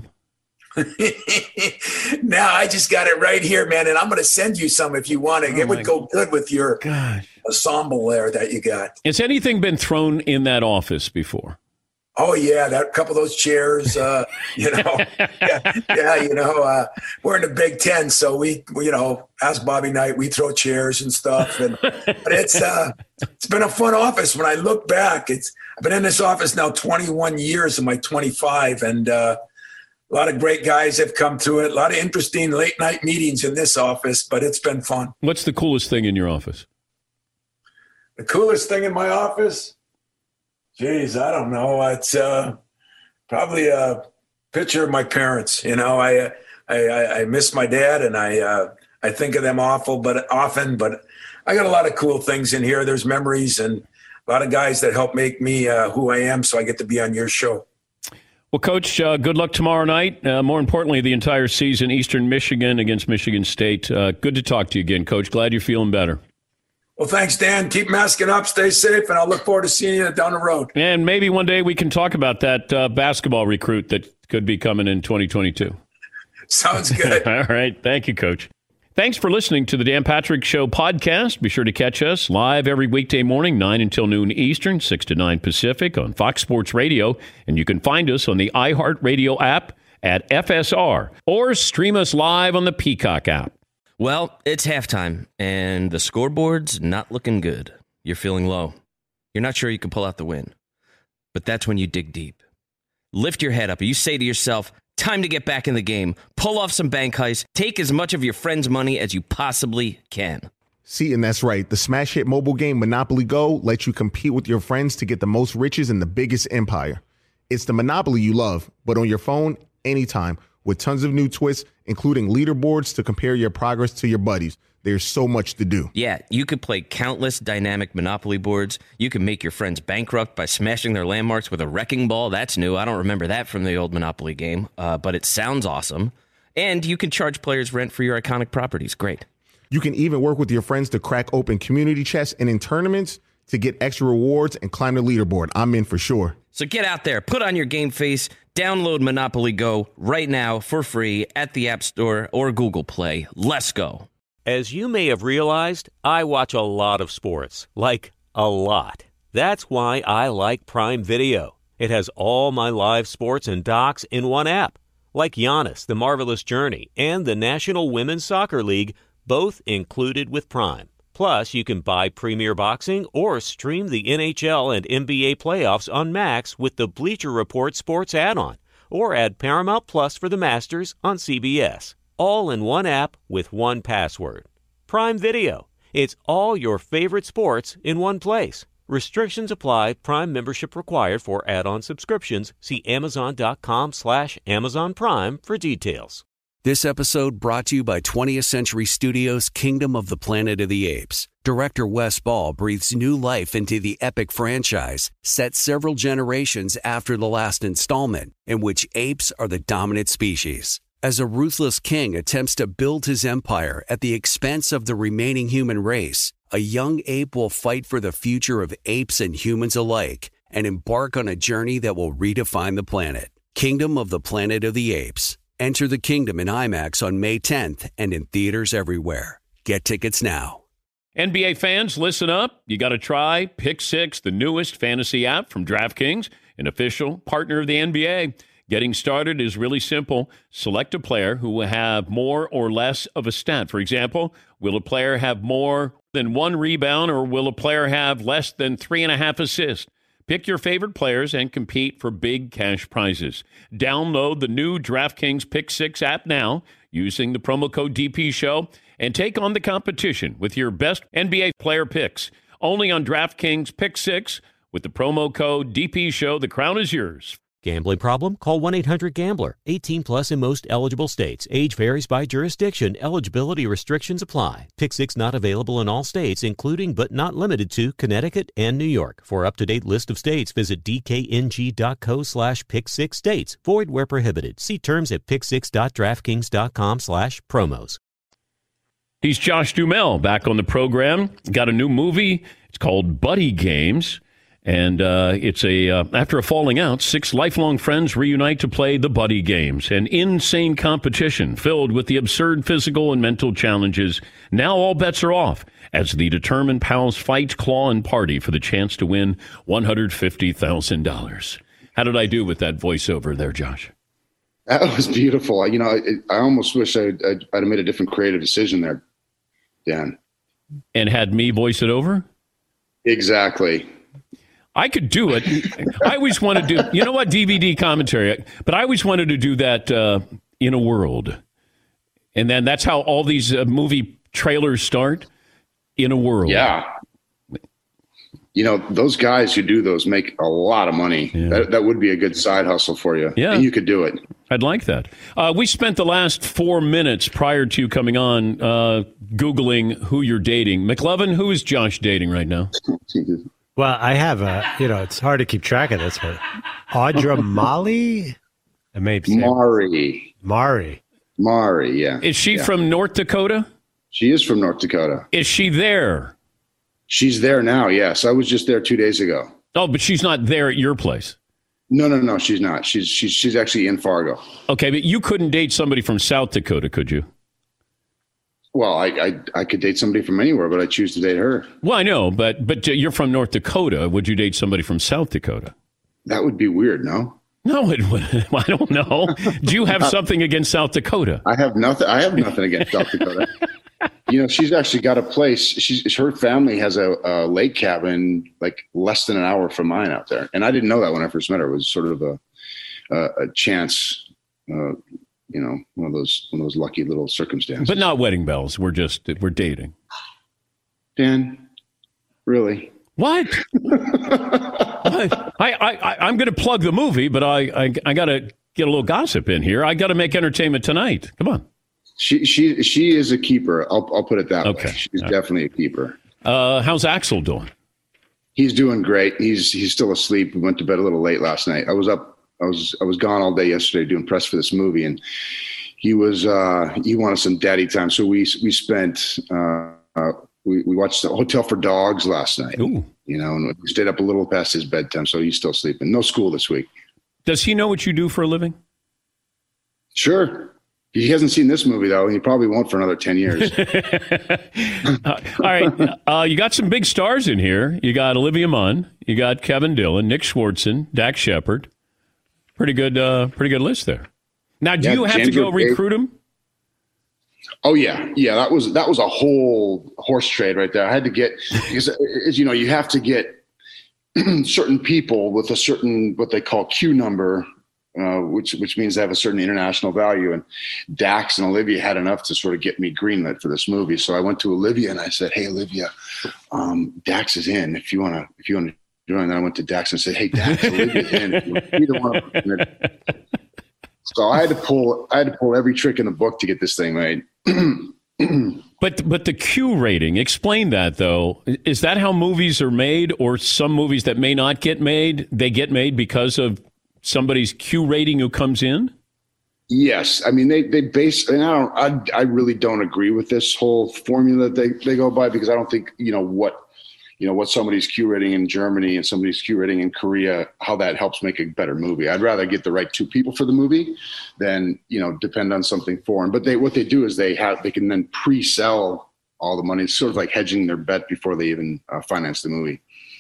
No, I just got it right here, man. And I'm going to send you some if you want it. Oh, it would go good with your gosh. ensemble there that you got. Has anything been thrown in that office before? Oh, yeah, that couple of those chairs, uh, you know, yeah, yeah, you know, uh, we're in the Big Ten, so we, we, you know, ask Bobby Knight, we throw chairs and stuff. And, but it's uh, it's been a fun office. When I look back, it's I've been in this office now twenty-one years of my twenty-five, and uh, a lot of great guys have come through it. A lot of interesting late night meetings in this office, but it's been fun. What's the coolest thing in your office? The coolest thing in my office? Geez, I don't know. It's uh, probably a picture of my parents. You know, I I, I miss my dad, and I uh, I think of them awful, but often. But I got a lot of cool things in here. There's memories and a lot of guys that help make me uh, who I am, so I get to be on your show. Well, Coach, uh, good luck tomorrow night. Uh, more importantly, the entire season, Eastern Michigan against Michigan State. Uh, good to talk to you again, Coach. Glad you're feeling better. Well, thanks, Dan. Keep masking up, stay safe, and I'll look forward to seeing you down the road. And maybe one day we can talk about that uh, basketball recruit that could be coming in twenty twenty-two. Sounds good. All right. Thank you, Coach. Thanks for listening to the Dan Patrick Show podcast. Be sure to catch us live every weekday morning, nine until noon Eastern, six to nine Pacific on Fox Sports Radio. And you can find us on the iHeartRadio app at F S R or stream us live on the Peacock app. Well, it's halftime, and the scoreboard's not looking good. You're feeling low. You're not sure you can pull out the win. But that's when you dig deep. Lift your head up, and you say to yourself, time to get back in the game. Pull off some bank heists. Take as much of your friend's money as you possibly can. See, and that's right. The smash hit mobile game Monopoly Go lets you compete with your friends to get the most riches in the biggest empire. It's the Monopoly you love, but on your phone, anytime, with tons of new twists, including leaderboards to compare your progress to your buddies. There's so much to do. Yeah, you could play countless dynamic Monopoly boards. You can make your friends bankrupt by smashing their landmarks with a wrecking ball. That's new. I don't remember that from the old Monopoly game, uh, but it sounds awesome. And you can charge players rent for your iconic properties. Great. You can even work with your friends to crack open community chests and in tournaments to get extra rewards and climb the leaderboard. I'm in for sure. So get out there, put on your game face, download Monopoly Go right now for free at the App Store or Google Play. Let's go. As you may have realized, I watch a lot of sports, like a lot. That's why I like Prime Video. It has all my live sports and docs in one app, like Giannis, The Marvelous Journey, and the National Women's Soccer League, both included with Prime. Plus, you can buy Premier Boxing or stream the N H L and N B A playoffs on Max with the Bleacher Report Sports add-on, or add Paramount Plus for the Masters on C B S. All in one app with one password. Prime Video. It's all your favorite sports in one place. Restrictions apply. Prime membership required for add-on subscriptions. See Amazon.com slash Amazon Prime for details. This episode brought to you by twentieth Century Studios' Kingdom of the Planet of the Apes. Director Wes Ball breathes new life into the epic franchise, set several generations after the last installment, in which apes are the dominant species. As a ruthless king attempts to build his empire at the expense of the remaining human race, a young ape will fight for the future of apes and humans alike and embark on a journey that will redefine the planet. Kingdom of the Planet of the Apes. Enter the kingdom in IMAX on May tenth and in theaters everywhere. Get tickets now. N B A fans, listen up. You got to try Pick Six, the newest fantasy app from DraftKings, an official partner of the N B A. Getting started is really simple. Select a player who will have more or less of a stat. For example, will a player have more than one rebound, or will a player have less than three and a half assists? Pick your favorite players and compete for big cash prizes. Download the new DraftKings Pick Six app now using the promo code D P Show and take on the competition with your best N B A player picks. Only on DraftKings Pick Six with the promo code D P Show. The crown is yours. Gambling problem? Call one eight hundred gambler. eighteen plus in most eligible states. Age varies by jurisdiction. Eligibility restrictions apply. Pick Six not available in all states, including but not limited to Connecticut and New York. For up-to-date list of states, visit dkng.co slash pick six states. Void where prohibited. See terms at pick six dot draftkings dot com slash promos. He's Josh Duhamel back on the program. Got a new movie. It's called Buddy Games. And uh, it's a uh, after a falling out, six lifelong friends reunite to play the Buddy Games, an insane competition filled with the absurd physical and mental challenges. Now all bets are off as the determined pals fight, claw, and party for the chance to win one hundred fifty thousand dollars. How did I do with that voiceover there, Josh? That was beautiful. You know, I, I almost wish I'd, I'd, I'd made a different creative decision there, Dan. And had me voice it over? Exactly. I could do it. I always wanted to do, you know what, D V D commentary, but I always wanted to do that uh, in a world. And then that's how all these uh, movie trailers start, in a world. Yeah. You know, those guys who do those make a lot of money. Yeah. That, that would be a good side hustle for you. Yeah. And you could do it. I'd like that. Uh, we spent the last four minutes prior to coming on uh, Googling who you're dating. McLovin, who is Josh dating right now? Well, I have a, you know, it's hard to keep track of this, but Audra Molly? I may say Mari. Mari. Mari, yeah. Is she yeah. from North Dakota? She is from North Dakota. Is she there? She's there now, yes. I was just there two days ago. Oh, but she's not there at your place. No, no, no, she's not. She's she's she's actually in Fargo. Okay, but you couldn't date somebody from South Dakota, could you? Well, I, I I could date somebody from anywhere, but I choose to date her. Well, I know, but but you're from North Dakota. Would you date somebody from South Dakota? That would be weird, no? No, it would. I don't know. Do you have something against South Dakota? I have nothing. I have nothing against South Dakota. You know, she's actually got a place. She's her family has a, a lake cabin like less than an hour from mine out there, and I didn't know that when I first met her. It was sort of a a, a chance. Uh, You know, one of those one of those lucky little circumstances. But not wedding bells. We're just we're dating. Dan, really? What? I, I I I'm going to plug the movie, but I I, I got to get a little gossip in here. I got to make entertainment tonight. Come on. She she she is a keeper. I'll I'll put it that okay. way. She's All definitely right. a keeper. Uh, how's Axel doing? He's doing great. He's he's still asleep. We went to bed a little late last night. I was up. I was I was gone all day yesterday doing press for this movie, and he was uh, he wanted some daddy time. So we we spent uh, uh, we we watched the Hotel for Dogs last night. Ooh. You know, and we stayed up a little past his bedtime, so he's still sleeping. No school this week. Does he know what you do for a living? Sure. He hasn't seen this movie, though, and he probably won't for another ten years. uh, all right. Uh, you got some big stars in here. You got Olivia Munn. You got Kevin Dillon, Nick Swardson, Dax Shepard. Pretty good uh, pretty good list there. Now, do Yeah, you have Jennifer to go Gay- recruit him? Oh yeah, yeah. That was that was a whole horse trade right there. I had to get because, as you know, you have to get certain people with a certain what they call Q number, uh, which which means they have a certain international value. And Dax and Olivia had enough to sort of get me greenlit for this movie. So I went to Olivia and I said, "Hey, Olivia, um, Dax is in. If you wanna, if you wanna join." Then I went to Dax and said, "Hey, Dax, Olivia's in. Either one of them." So I had to pull I had to pull every trick in the book to get this thing made. But but the Q rating, explain that though. Is that how movies are made, or some movies that may not get made, they get made because of somebody's Q rating who comes in? Yes, I mean they they base. And I don't. I I really don't agree with this whole formula that they they go by, because I don't think you know what you know what somebody's Q rating in Germany and somebody's Q rating in Korea, how that helps make a better movie. I'd rather get the right two people for the movie than you know depend on something foreign. But they what they do is they have they can then pre-sell all the money. It's sort of like hedging their bet before they even uh, finance the movie.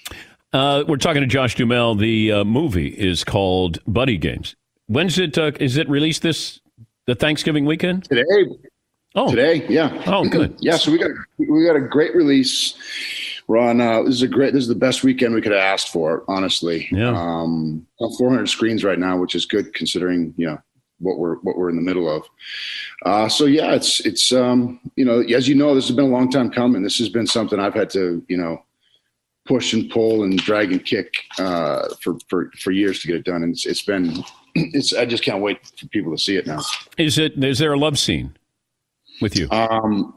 Uh, we're talking to Josh Duhamel. The uh, movie is called Buddy Games. When's it? Uh, is it released this the Thanksgiving weekend? Today. Oh, today. Yeah. Oh, good. Yeah. So we got we got a great release. We're on. Uh, this is a great. This is the best weekend we could have asked for, honestly. Yeah. Um, four hundred screens right now, which is good considering you know what we're what we're in the middle of. Uh, so yeah, it's it's um, you know as you know, this has been a long time coming. This has been something I've had to you know push and pull and drag and kick uh, for for for years to get it done, and it's it's been it's. I just can't wait for people to see it now. Is it? Is there a love scene with you? Um.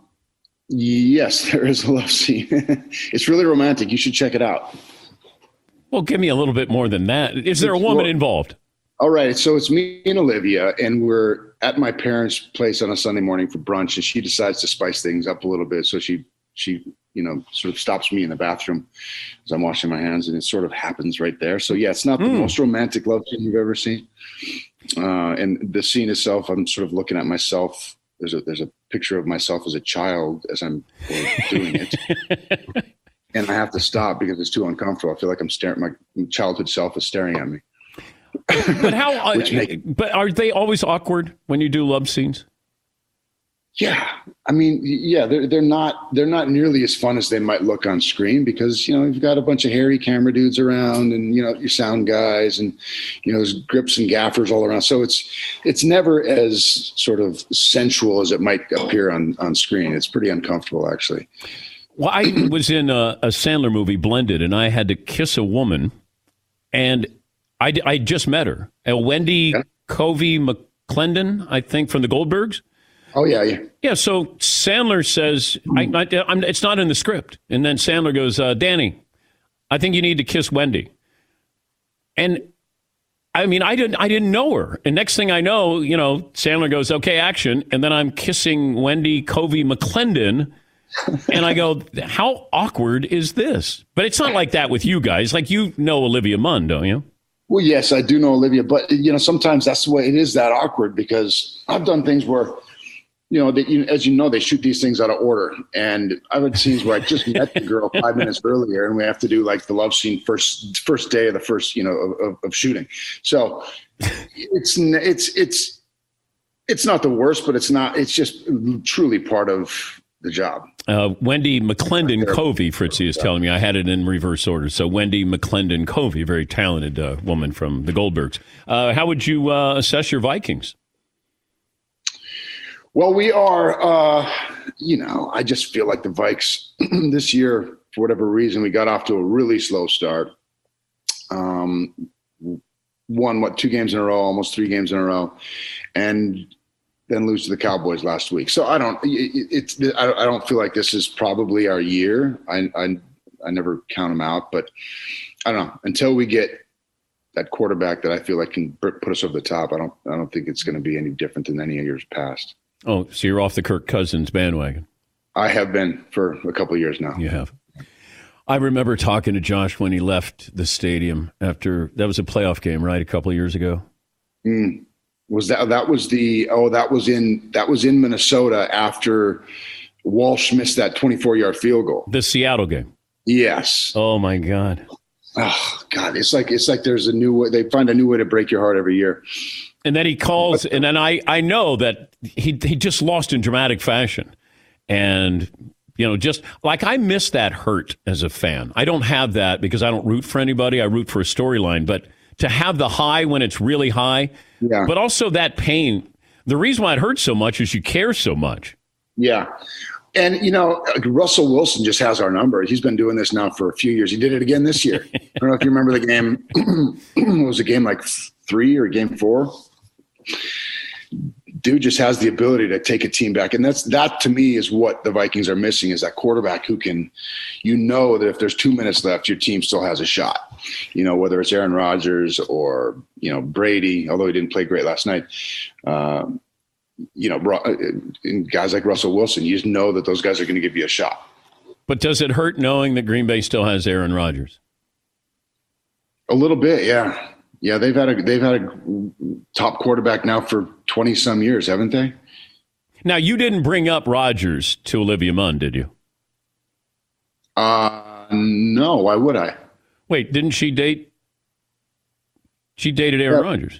Yes, there is a love scene. It's really romantic. You should check it out. Well, give me a little bit more than that. Is there a woman Well, involved? All right. So it's me and Olivia, and we're at my parents' place on a Sunday morning for brunch, and she decides to spice things up a little bit. So she, she, you know, sort of stops me in the bathroom as I'm washing my hands, and it sort of happens right there. So yeah, it's not the Mm. most romantic love scene you've ever seen. Uh, and the scene itself, I'm sort of looking at myself. There's a there's a picture of myself as a child as I'm doing it, and I have to stop because it's too uncomfortable. I feel like I'm staring. My childhood self is staring at me. But how? Uh, Which make- but are they always awkward when you do love scenes? Yeah, I mean, yeah, they're they're not they're not nearly as fun as they might look on screen, because you know you've got a bunch of hairy camera dudes around, and you know your sound guys, and you know there's grips and gaffers all around. So it's it's never as sort of sensual as it might appear on on screen. It's pretty uncomfortable, actually. Well, I was in a, a Sandler movie, Blended, and I had to kiss a woman, and I, I just met her, uh, Wendy Yeah. Covey McClendon, I think, from the Goldbergs. Oh yeah, yeah. Yeah, so Sandler says, I, I, I'm, it's not in the script. And then Sandler goes, uh, Danny, I think you need to kiss Wendy. And I mean, I didn't, I didn't know her. And next thing I know, you know, Sandler goes, okay, action. And then I'm kissing Wendy Covey McClendon. And I go, how awkward is this? But it's not like that with you guys. Like, you know Olivia Munn, don't you? Well, yes, I do know Olivia, but you know sometimes that's the way it is, that awkward, because I've done things where. You know, they, you, as you know, they shoot these things out of order. And I've had scenes where I just met the girl five minutes earlier, and we have to do like the love scene first first day of the first, you know, of, of shooting. So it's it's it's it's not the worst, but it's not. It's just truly part of the job. Uh, Wendy McClendon Covey, Fritzy is telling me. I had it in reverse order. So Wendy McClendon Covey, very talented uh, woman from the Goldbergs. Uh, how would you uh, assess your Vikings? Well, we are, uh, you know, I just feel like the Vikes this year, for whatever reason, we got off to a really slow start. Um, won, what, two games in a row, almost three games in a row, and then lose to the Cowboys last week. So I don't, it, it's, I don't feel like this is probably our year. I, I, I never count them out, but I don't know, until we get that quarterback that I feel like can put us over the top, I don't, I don't think it's going to be any different than any years past. Oh, so you're off the Kirk Cousins bandwagon. I have been for a couple of years now. You have. I remember talking to Josh when he left the stadium after, that was a playoff game, right? A couple of years ago. Mm. Was that that was the oh that was in that was in Minnesota after Walsh missed that twenty-four yard field goal. The Seattle game. Yes. Oh my God. Oh God. It's like it's like there's a new way. They find a new way to break your heart every year. And then he calls, and then I I know that he he just lost in dramatic fashion, and you know just like I miss that hurt as a fan. I don't have that because I don't root for anybody. I root for a storyline, but to have the high when it's really high, yeah. But also that pain. The reason why it hurts so much is you care so much. Yeah. And, you know, Russell Wilson just has our number. He's been doing this now for a few years. He did it again this year. I don't know if you remember the game. It was a game like three or game four. Dude just has the ability to take a team back. And that's that to me is what the Vikings are missing, is that quarterback who can, you know, that if there's two minutes left, your team still has a shot. You know, whether it's Aaron Rodgers or, you know, Brady, although he didn't play great last night. Um, you know, and guys like Russell Wilson, you just know that those guys are going to give you a shot. But does it hurt knowing that Green Bay still has Aaron Rodgers? A little bit, yeah. Yeah, they've had a they've had a top quarterback now for twenty some years, haven't they? Now, you didn't bring up Rodgers to Olivia Munn, did you? Uh, no. Why would I? Wait, didn't she date? She dated Aaron yeah. Rodgers.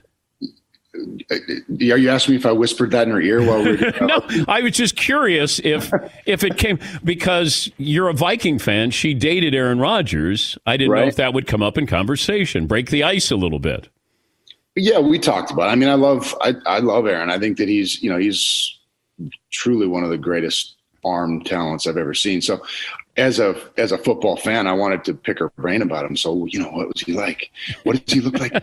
Are you asking me if I whispered that in her ear while we were No, I was just curious if if it came, because you're a Viking fan. She dated Aaron Rodgers. I didn't right. know if that would come up in conversation, break the ice a little bit. Yeah, we talked about it. I mean, I love I, I love Aaron. I think that he's, you know, he's truly one of the greatest arm talents I've ever seen. So as a as a football fan, I wanted to pick her brain about him. So, you know, what was he like? What does he look like?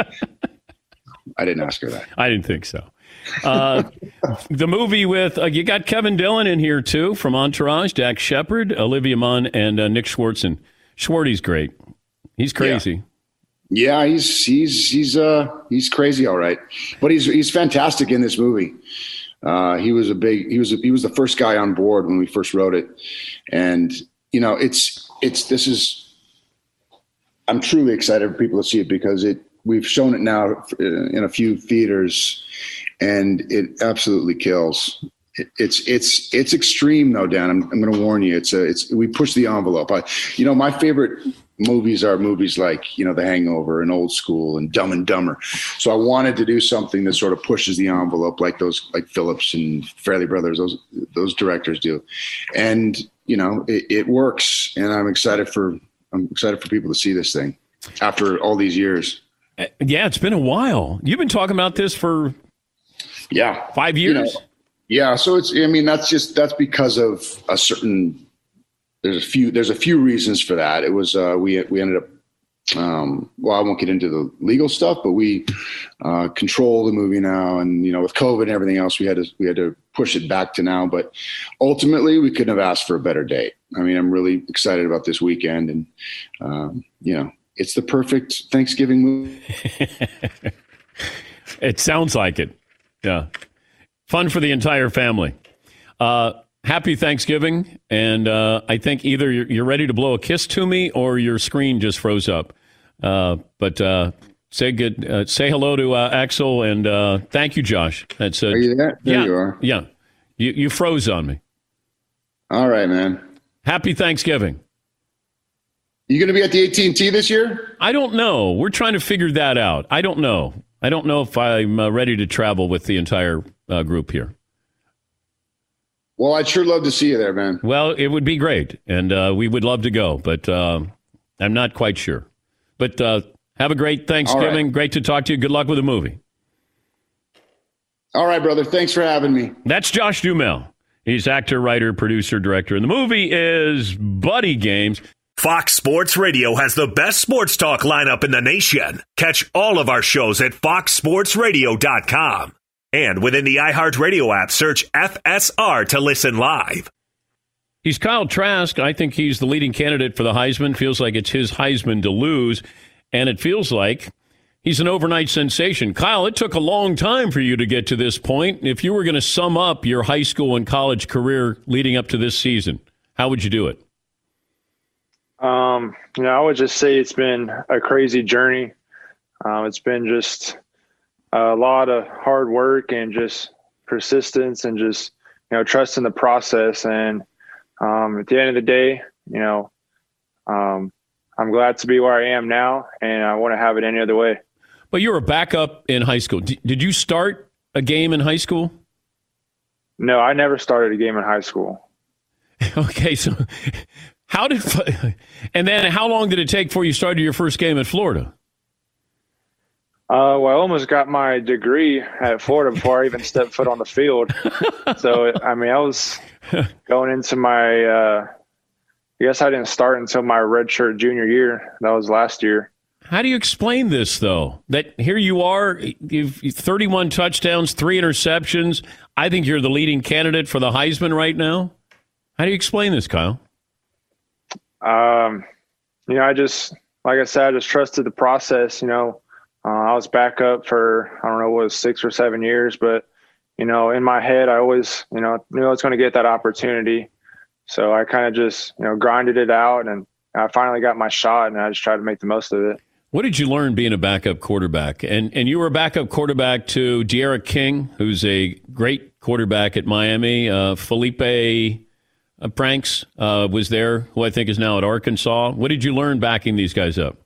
I didn't ask her that. I didn't think so. Uh, the movie with, uh, you got Kevin Dillon in here, too, from Entourage, Dax Shepard, Olivia Munn, and uh, Nick Swartzen. Schwarty's great. He's crazy. Yeah, yeah he's he's he's uh he's crazy, all right. But he's he's fantastic in this movie. Uh, he was a big he was a, he was the first guy on board when we first wrote it, and you know it's it's this is. I'm truly excited for people to see it because it. We've shown it now in a few theaters, and it absolutely kills. It, it's it's it's extreme, though, Dan. I'm, I'm going to warn you. It's a it's we push the envelope. I, you know, my favorite movies are movies like, you know, The Hangover and Old School and Dumb and Dumber. So I wanted to do something that sort of pushes the envelope, like those like Phillips and Farrelly Brothers, those those directors do, and you know, it, it works. And I'm excited for I'm excited for people to see this thing after all these years. Yeah, it's been a while. You've been talking about this for yeah five years. You know, yeah, so it's. I mean, that's just that's because of a certain. There's a few. There's a few reasons for that. It was uh, we we ended up. Um, well, I won't get into the legal stuff, but we uh, control the movie now, and you know, with COVID and everything else, we had to we had to push it back to now. But ultimately, we couldn't have asked for a better date. I mean, I'm really excited about this weekend, and um, you know. It's the perfect Thanksgiving movie. It sounds like it. Yeah. Fun for the entire family. Uh, happy Thanksgiving. And uh, I think either you're, you're ready to blow a kiss to me or your screen just froze up. Uh, but uh, say good. Uh, say hello to uh, Axel. And uh, thank you, Josh. That's, uh, are you there? There yeah, you are. Yeah. You, you froze on me. All right, man. Happy Thanksgiving. You going to be at the A T and T this year? I don't know. We're trying to figure that out. I don't know. I don't know if I'm uh, ready to travel with the entire uh, group here. Well, I'd sure love to see you there, man. Well, it would be great, and uh, we would love to go, but uh, I'm not quite sure. But uh, have a great Thanksgiving. Right. Great to talk to you. Good luck with the movie. All right, brother. Thanks for having me. That's Josh Duhamel. He's actor, writer, producer, director, and the movie is Buddy Games. Fox Sports Radio has the best sports talk lineup in the nation. Catch all of our shows at fox sports radio dot com. And within the iHeartRadio app, search F S R to listen live. He's Kyle Trask. I think he's the leading candidate for the Heisman. Feels like it's his Heisman to lose. And it feels like he's an overnight sensation. Kyle, it took a long time for you to get to this point. If you were going to sum up your high school and college career leading up to this season, how would you do it? Um, you know, I would just say it's been a crazy journey. Um, it's been just a lot of hard work and just persistence and just, you know, trusting the process. And um, at the end of the day, you know, um, I'm glad to be where I am now, and I want to have it any other way. But you were a backup in high school. D- did you start a game in high school? No, I never started a game in high school. Okay, so how did – and then how long did it take before you started your first game at Florida? Uh, well, I almost got my degree at Florida before I even stepped foot on the field. So, I mean, I was going into my uh, – I guess I didn't start until my redshirt junior year. That was last year. How do you explain this, though? That here you are, you've thirty-one touchdowns, three interceptions. I think you're the leading candidate for the Heisman right now. How do you explain this, Kyle? Um, you know, I just, like I said, I just trusted the process. You know, uh, I was back up for, I don't know, what was six or seven years, but, you know, in my head, I always, you know, knew I was going to get that opportunity. So I kind of just, you know, grinded it out, and I finally got my shot, and I just tried to make the most of it. What did you learn being a backup quarterback? And and you were a backup quarterback to De'Ara King, who's a great quarterback at Miami. Uh, Felipe uh, Franks uh, was there, who I think is now at Arkansas. What did you learn backing these guys up?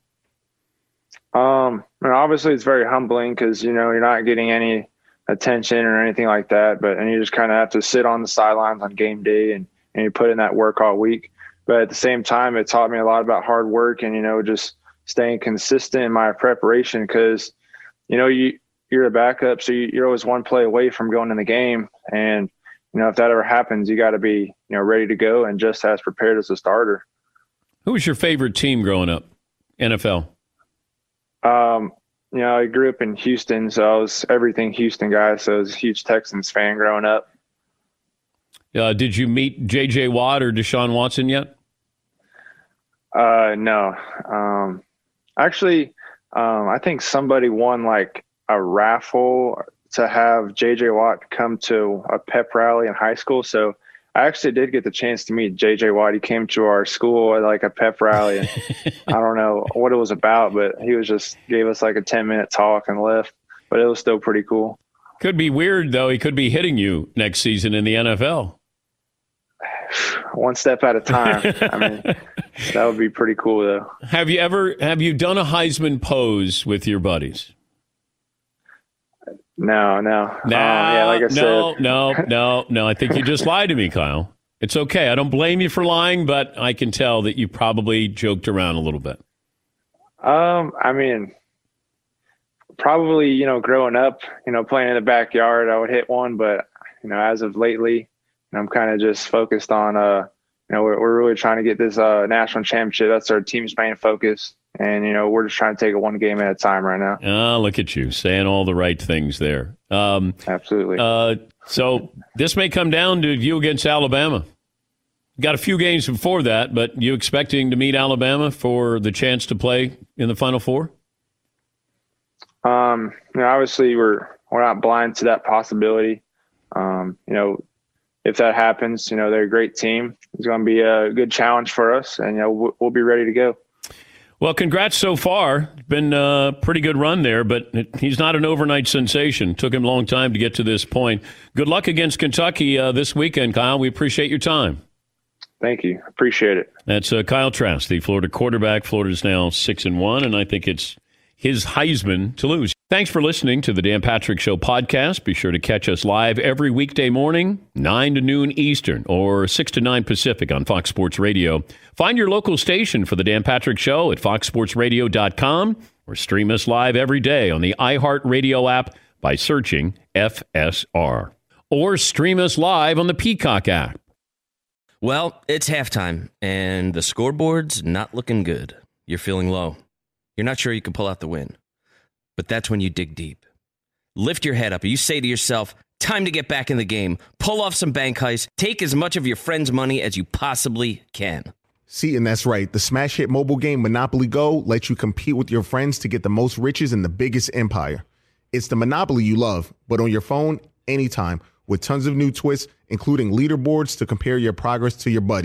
Um, and obviously it's very humbling because, you know, you're not getting any attention or anything like that, but and you just kind of have to sit on the sidelines on game day, and, and you put in that work all week. But at the same time, it taught me a lot about hard work and, you know, just staying consistent in my preparation because, you know, you, you're a backup, so you, you're always one play away from going in the game. And, you know, if that ever happens, you got to be, you know, ready to go and just as prepared as a starter. Who was your favorite team growing up, N F L? Um, you know, I grew up in Houston, so I was everything Houston guy, so I was a huge Texans fan growing up. Uh, did you meet J J. Watt or Deshaun Watson yet? Uh, no. Um, Actually, um, I think somebody won like a raffle to have J J. Watt come to a pep rally in high school. So I actually did get the chance to meet J J. Watt. He came to our school at like a pep rally. And I don't know what it was about, but he was just gave us like a ten minute talk and left. But it was still pretty cool. Could be weird, though. He could be hitting you next season in the N F L. One step at a time. I mean, that would be pretty cool, though. Have you ever have you done a Heisman pose with your buddies? No, no. No, um, yeah, like I no, said. no, no, no. I think you just lied to me, Kyle. It's okay. I don't blame you for lying, but I can tell that you probably joked around a little bit. Um, I mean, probably, you know, growing up, you know, playing in the backyard, I would hit one, but, you know, as of lately, I'm kind of just focused on, uh, you know, we're, we're really trying to get this uh, national championship. That's our team's main focus. And, you know, we're just trying to take it one game at a time right now. Ah, look at you saying all the right things there. Um, Absolutely. Uh, so this may come down to you against Alabama. Got a few games before that, but you expecting to meet Alabama for the chance to play in the Final Four? Um, you know, obviously we're, we're not blind to that possibility. Um, you know, if that happens, you know, they're a great team. It's going to be a good challenge for us, and, you know, we'll be ready to go. Well, congrats so far. It's been a pretty good run there, but he's not an overnight sensation. Took him a long time to get to this point. Good luck against Kentucky uh, this weekend, Kyle. We appreciate your time. Thank you. Appreciate it. That's uh, Kyle Trask, the Florida quarterback. Florida's now six and one, and I think it's his Heisman to lose. Thanks for listening to the Dan Patrick Show podcast. Be sure to catch us live every weekday morning, nine to noon Eastern or six to nine Pacific on Fox Sports Radio. Find your local station for the Dan Patrick Show at fox sports radio dot com or stream us live every day on the iHeartRadio app by searching F S R. Or stream us live on the Peacock app. Well, it's halftime, and the scoreboard's not looking good. You're feeling low. You're not sure you can pull out the win. But that's when you dig deep. Lift your head up and you say to yourself, time to get back in the game. Pull off some bank heists. Take as much of your friend's money as you possibly can. See, and that's right. The smash hit mobile game Monopoly Go lets you compete with your friends to get the most riches in the biggest empire. It's the Monopoly you love, but on your phone, anytime, with tons of new twists, including leaderboards to compare your progress to your buddies.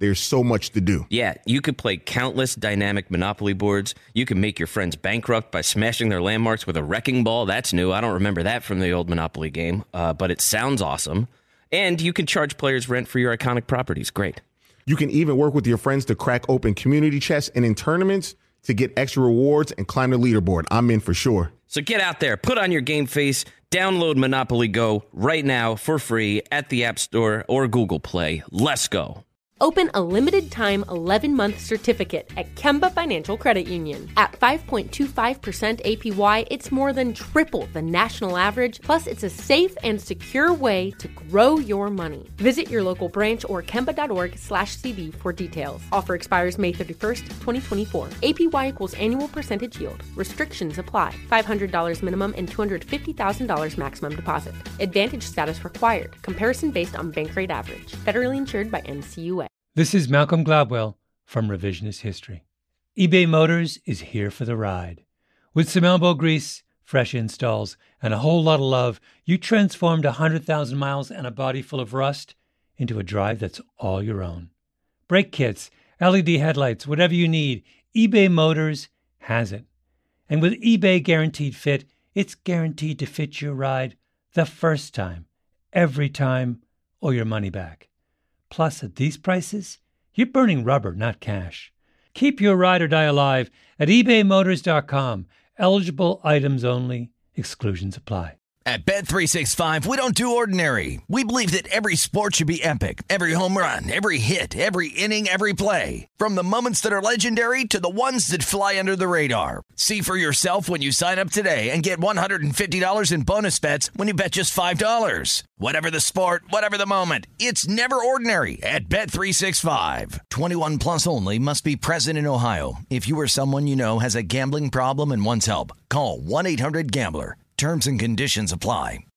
There's so much to do. Yeah, you could play countless dynamic Monopoly boards. You can make your friends bankrupt by smashing their landmarks with a wrecking ball. That's new. I don't remember that from the old Monopoly game, uh, but it sounds awesome. And you can charge players rent for your iconic properties. Great. You can even work with your friends to crack open community chests and in tournaments to get extra rewards and climb the leaderboard. I'm in for sure. So get out there, put on your game face, download Monopoly Go right now for free at the App Store or Google Play. Let's go. Open a limited-time eleven-month certificate at Kemba Financial Credit Union. At five point two five percent A P Y, it's more than triple the national average, plus it's a safe and secure way to grow your money. Visit your local branch or kemba.org slash CD for details. Offer expires May thirty-first, twenty twenty-four. A P Y equals annual percentage yield. Restrictions apply. five hundred dollars minimum and two hundred fifty thousand dollars maximum deposit. Advantage status required. Comparison based on bank rate average. Federally insured by N C U A. This is Malcolm Gladwell from Revisionist History. eBay Motors is here for the ride. With some elbow grease, fresh installs, and a whole lot of love, you transformed one hundred thousand miles and a body full of rust into a drive that's all your own. Brake kits, L E D headlights, whatever you need, eBay Motors has it. And with eBay Guaranteed Fit, it's guaranteed to fit your ride the first time, every time, or your money back. Plus, at these prices, you're burning rubber, not cash. Keep your ride or die alive at ebay motors dot com. Eligible items only. Exclusions apply. At Bet three sixty-five, we don't do ordinary. We believe that every sport should be epic. Every home run, every hit, every inning, every play. From the moments that are legendary to the ones that fly under the radar. See for yourself when you sign up today and get one hundred fifty dollars in bonus bets when you bet just five dollars. Whatever the sport, whatever the moment, it's never ordinary at Bet three sixty-five. twenty-one plus only. Must be present in Ohio. If you or someone you know has a gambling problem and wants help, call one eight hundred gambler. Terms and conditions apply.